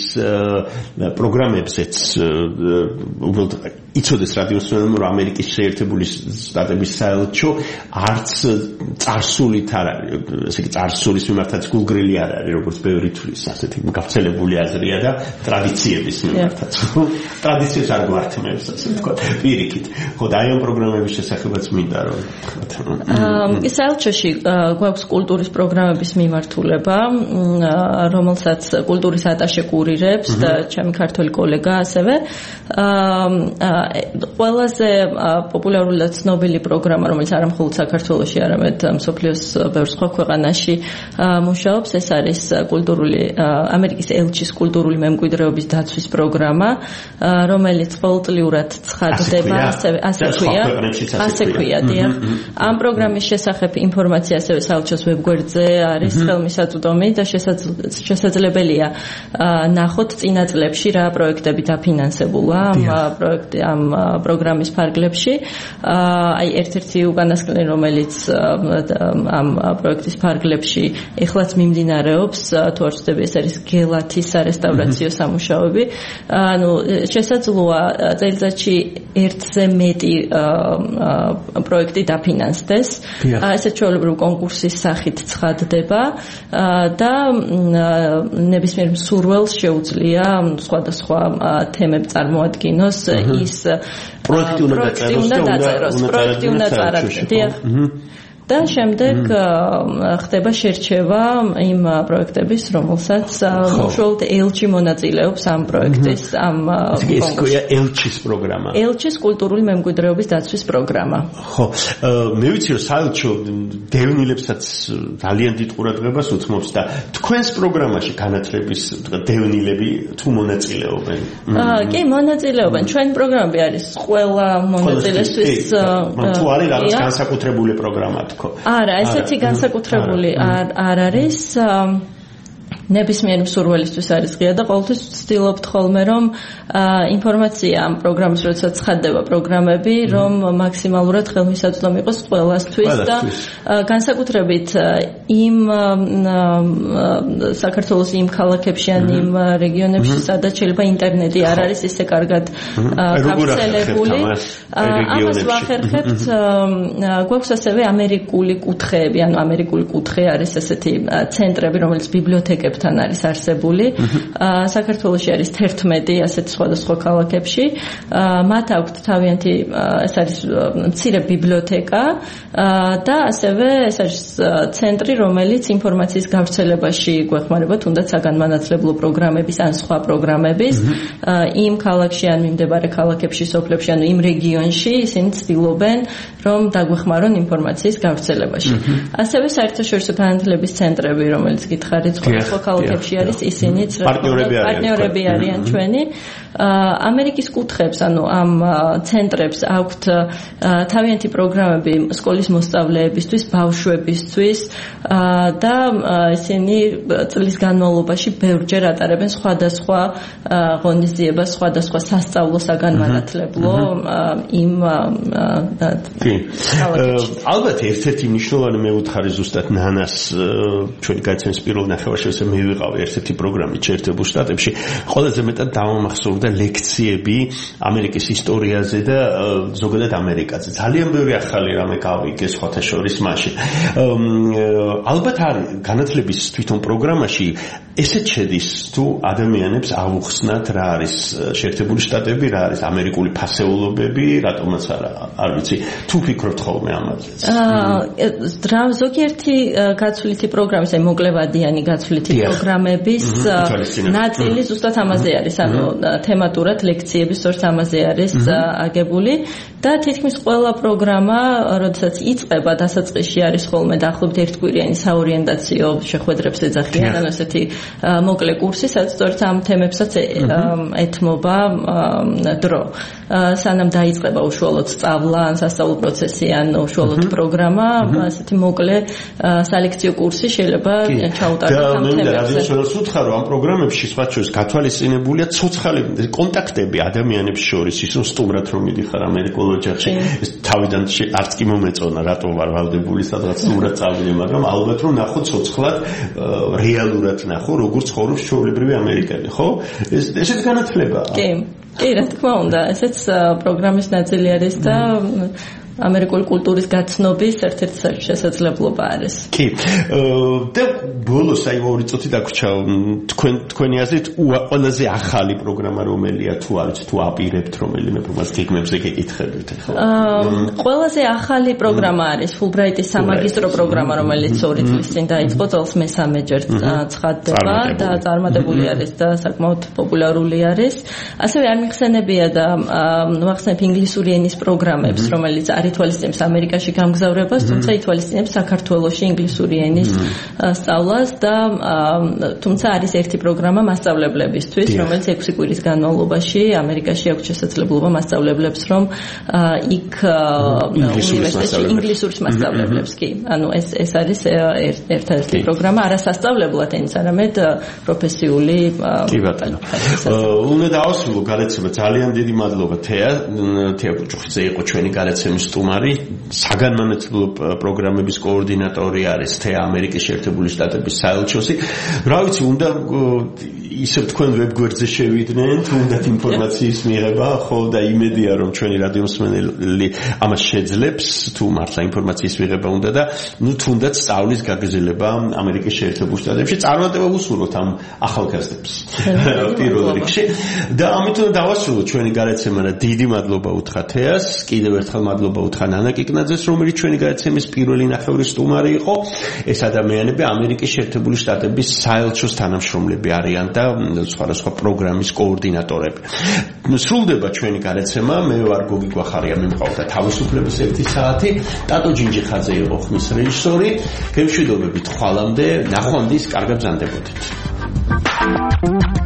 Speaker 3: პროგრამებზეც უბრალოდ იცოდეს რადიო მსმენელმა რომ ამერიკის შეერთებული შტატების საელჩო არც წარსულით არ არის, ესე იგი წარსულის მიმართაც გულგრილი არ არის, როგორც ბევრი თვლის, ასეთი გავრცელებული აზრია და ტრადიციების მიმართაც. ტრადიციებს არ გვართმევს, ასე ვთქვათ, პირიქით. ხო, და აი ამ პროგრამების შესახებაც მინდა რომ ვთქვათ.
Speaker 8: საელჩოში გვაქვს კულტურის პროგრამების მიმართულება, რომელსაც კულტურის ატაშე კურირებს და ჩემი ქართველი კოლეგა ასევე. ყველაზე პოპულარული და ცნობილი პროგრამა, რომელიც არა მხოლოდ საქართველოში, არამედ მსოფლიოს ბევრ სხვა ქვეყანაში მუშაობს, ეს არის ამერიკის ელჩის კულტურული მემკვიდრეობის დაცვის პროგრამა, რომელიც ყოველწლიურად ცხადდება, ასე ქვია, დიახ. ამ პროგრამის შესახებ ინფორმაცია ასევე საელჩოს ვებგვერდზე არის ხელმისაწვდომი და შესაძლებელია ნახოთ წინა წლებში რა პროექტები დაფინანსებულა ამ პროგრამის ფარგლებში. აი ერთ-ერთი უკანასკნელი, რომელიც ამ პროექტის ფარგლებში ეხლაც მიმდინარეობს, თუ არ ვცდები, ეს არის გელათის სარესტავრაციო სამუშაოები. ანუ შესაძლოა წელიწადში ერთზე მეტი პროექტი დაფინანსდეს. ესეც ჩვეულებრივ კონკურსის სახით ცხადდება და ნებისმიერ მსურველს შეუძლია სხვადასხვა თემები წარმოადგინოს. ის პროექტი უნდა დაწეროს. და შემდეგ ხდება შერჩევა იმ პროექტების, რომელსაც უშუალოდ ელჩი მონაწილეობს ამ პროექტის ამ
Speaker 3: ეს ყოა ელჩის პროგრამა.
Speaker 8: ელჩის კულტურული მემკვიდრეობის დაცვის პროგრამა.
Speaker 3: ხო, მე ვიცი რომ საელჩო დევნილებსაც ძალიან დიდ ყურადღებას უთმობს და თქვენს პროგრამაში განათლების დევნილები თუ მონაწილეობენ?
Speaker 8: კი, მონაწილეობენ. ჩვენი პროგრამები არის ყველა მონაწილესთვის
Speaker 3: თუ არის რაღაც განსაკუთრებული პროგრამა თქო.
Speaker 8: არა, ესეთი განსაკუთრებული არ არის. ნებისმიერი მსურველისთვის არის ღია და ყოველთვის ვცდილობთ ხოლმე რომ ინფორმაცია ამ პროგრამის როდესაც ცხადდება პროგრამები რომ მაქსიმალურად ხელმისაწვდომი იყოს ყველასთვის და განსაკუთრებით იმ საქართველოს იმ ქალაქებში ან იმ რეგიონებში სადაც შეიძლება ინტერნეტი არ არის ისე კარგად გავრცელებული ამას ვახერხებთ გვაქვს ასევე ამერიკული კუთხეები ანუ ამერიკული კუთხე არის ესეთი ცენტრები რომელიც ბიბლიოთეკებთან არის არსებული საქართველოში არის 11 ასეთ სხვადასხვა ქალაქებში მათ აქვთ თავიანთი ეს არის მცირე ბიბლიოთეკა და ასევე ეს არის ცენტრი რომელიც ინფორმაციის გავრცელებაში გვეხმარება თუნდაც საგანმანათლებლო პროგრამების ან სხვა პროგრამების იმ ქალაქში ან მიმდებარე ქალაქებში სოფლებში ანუ იმ რეგიონში ისინი ცდილობენ რომ დაგვეხმარონ ინფორმაციის გავრცელებაში ასევე საერთაშორისო განათლების ცენტრები რომელიც გითხარით სხვა ქალაქებში არის ისინიც პარტნიორები არიან ჩვენი ამერიკის კუთხეებს ანუ ამ ცენტრებს აქვთ თავიანთი პროგრამები სკოლის მოსწავლეებისთვის ბავშვებისთვის და ისინი წლის განმავლობაში ბევრჯერ ატარებენ სხვადასხვა ღონისძიებას სხვადასხვა სასწავლო საგანმანათლებლო იმ
Speaker 3: ალბათ ერთ-ერთი მნიშვნელოვანი მე ვუთხარი ზუსტად ნანას ჩვენი გაიცემის პირველ ნახევარში მე ვიყავი ერთ-ერთი პროგრამით შეერთებულ შტატებში ყველაზე მეტად დავამახსოვრდა ლექციები ამერიკის ისტორიაზე და ზოგადად ამერიკაზე ძალიან ბევრი ახალი რამე გავიგე სხვათა შორის მაშინ ალბათ არის განათლების თვითონ პროგრამაში ესეც შედის თუ ადამიანებს ავუხსნათ რა არის შეერთებული შტატები რა არის ამერიკული ფასეულობები რატომაც არ ვიცი თუ ფიქრობთ ხოლმე ამაზე
Speaker 8: ზოგიერთი გაცვლითი პროგრამის აი მოკლევადიანი გაცვლითი პროგრამების ნაწილი ზუსტად ამაზე არის ანუ თემატურად ლექციები სწორედ ამაზე არის აგებული და თითქმის ყველა პროგრამა როდესაც იწყება დასაწყისში არის ხოლმე დაახლოებით ერთკვირიანი საორიენტაციო შეხვედრებს ეძახიან ანუ ესეთი მოკლე კურსი სადაც სწორედ ამ თემებსაც ეთმობა დრო სანამ დაიწყება უშუალოდ სწავლა ან სასწავლო პროცესი ან უშუალოდ პროგრამა ასეთი მოკლე სალექციო კურსი შეიძლება ჩაუტარდეს ამ თემებზე
Speaker 3: როდესაც ვუთხარ რომ ამ პროგრამებში სხვა შორის გათვალისწინებულია ცოცხალი კონტაქტები ადამიანებს შორის ის რომ სტუმრად რომ მიდიხარ ამერიკულ ოჯახში ეს თავიდან არც კი მომეწონა რატო ვარ ვალდებული სადღაც სტუმრად წავიდე მაგრამ ალბათ რომ ნახო ცოცხლად რეალურად ნახო როგორ ცხოვრობს ჩვეულებრივი ამერიკელი ხო ესეთ განათლებაა
Speaker 8: კი რა თქმა უნდა ესეც პროგრამის ნაწილი არის და ამერიკული კულტურის გაცნობის ერთ-ერთი შესაძლებლობა არის.
Speaker 3: კი. და ბოლოს აი ორი წუთი დაგვრჩა თქვენი აზრით ყველაზე ახალი პროგრამა რომელია თუ არის თუ აპირებთ რომელიმე პროგრამას გეგმებზე გეკითხებით ხო?
Speaker 8: ყველაზე ახალი პროგრამა არის Fulbright-ის სამაგისტრო პროგრამა რომელიც 2 წლის წინ დაიწყო წელს მესამეჯერ ცხადდება და წარმატებული არის და საკმაოდ პოპულარული არის. ასევე არ მიხსენებია და ვახსენებ ინგლისური ენის პროგრამებს რომელიც ითვალისწინებს ამერიკაში გამგზავრებას, თუმცა ითვალისწინებს საქართველოში ინგლისური ენის სწავლას და თუმცა არის ერთი პროგრამა მასწავლებლებისთვის, რომელიც 6 კვირის განმავლობაში ამერიკაში აქვს შესაძლებლობა მასწავლებლებს, რომ იქ უნივერსიტეტში ინგლისურის მასწავლებლებს კი. ანუ ეს არის ერთ-ერთი პროგრამა არასასწავლებლად ენის, არამედ პროფესიული
Speaker 3: კი ბატონო. უნდა დავასრულო გარეთება ძალიან დიდი მადლობა თეა ბუჭუხიძე იყო ჩვენი გარეთების სტუმარი საგანმანათლებლო პროგრამების კოორდინატორი არის თეა ამერიკის შეერთებული შტატების საელჩოსი. რა ვიცი, უნდა ისე თქვენ ვებგვერდზე შევიდნენ, თუნდაც ინფორმაციის მიღება, ხო და იმედია რომ ჩვენი რადიომსმენელი ამას შეძლებს, თუ მართლა ინფორმაციის მიღება უნდა და ნუ თუნდაც სწავლის გაგრძელება ამერიკის შეერთებულ შტატებში წარმატება ვუსურვოთ ამ ახალგაზრდებს. პირველ რიგში და ამით უნდა დავასრულოთ ჩვენი გარეთება და დიდი მადლობა უთხრა თეას, კიდევ ერთხელ მადლობა უთხრა ნანა კიკნაძეს, რომელიც ჩვენი გადაცემის პირველი ნახევრის სტუმარი იყო. ეს ადამიანები ამერიკის შეერთებული შტატების საელჩოს თანამშრომლები არიან და სხვადასხვა პროგრამის კოორდინატორები. სრულდება ჩვენი გადაცემა. მე ვარ გოგი გვახარია, მე მყავდა თავისუფლების 1 საათი. ტატო ჯინჯიხაძე იყო ხმის რეჟისორი. გემშვიდობებით ხვალამდე, ნახვამდის, კარგად ბრძანდებოდეთ.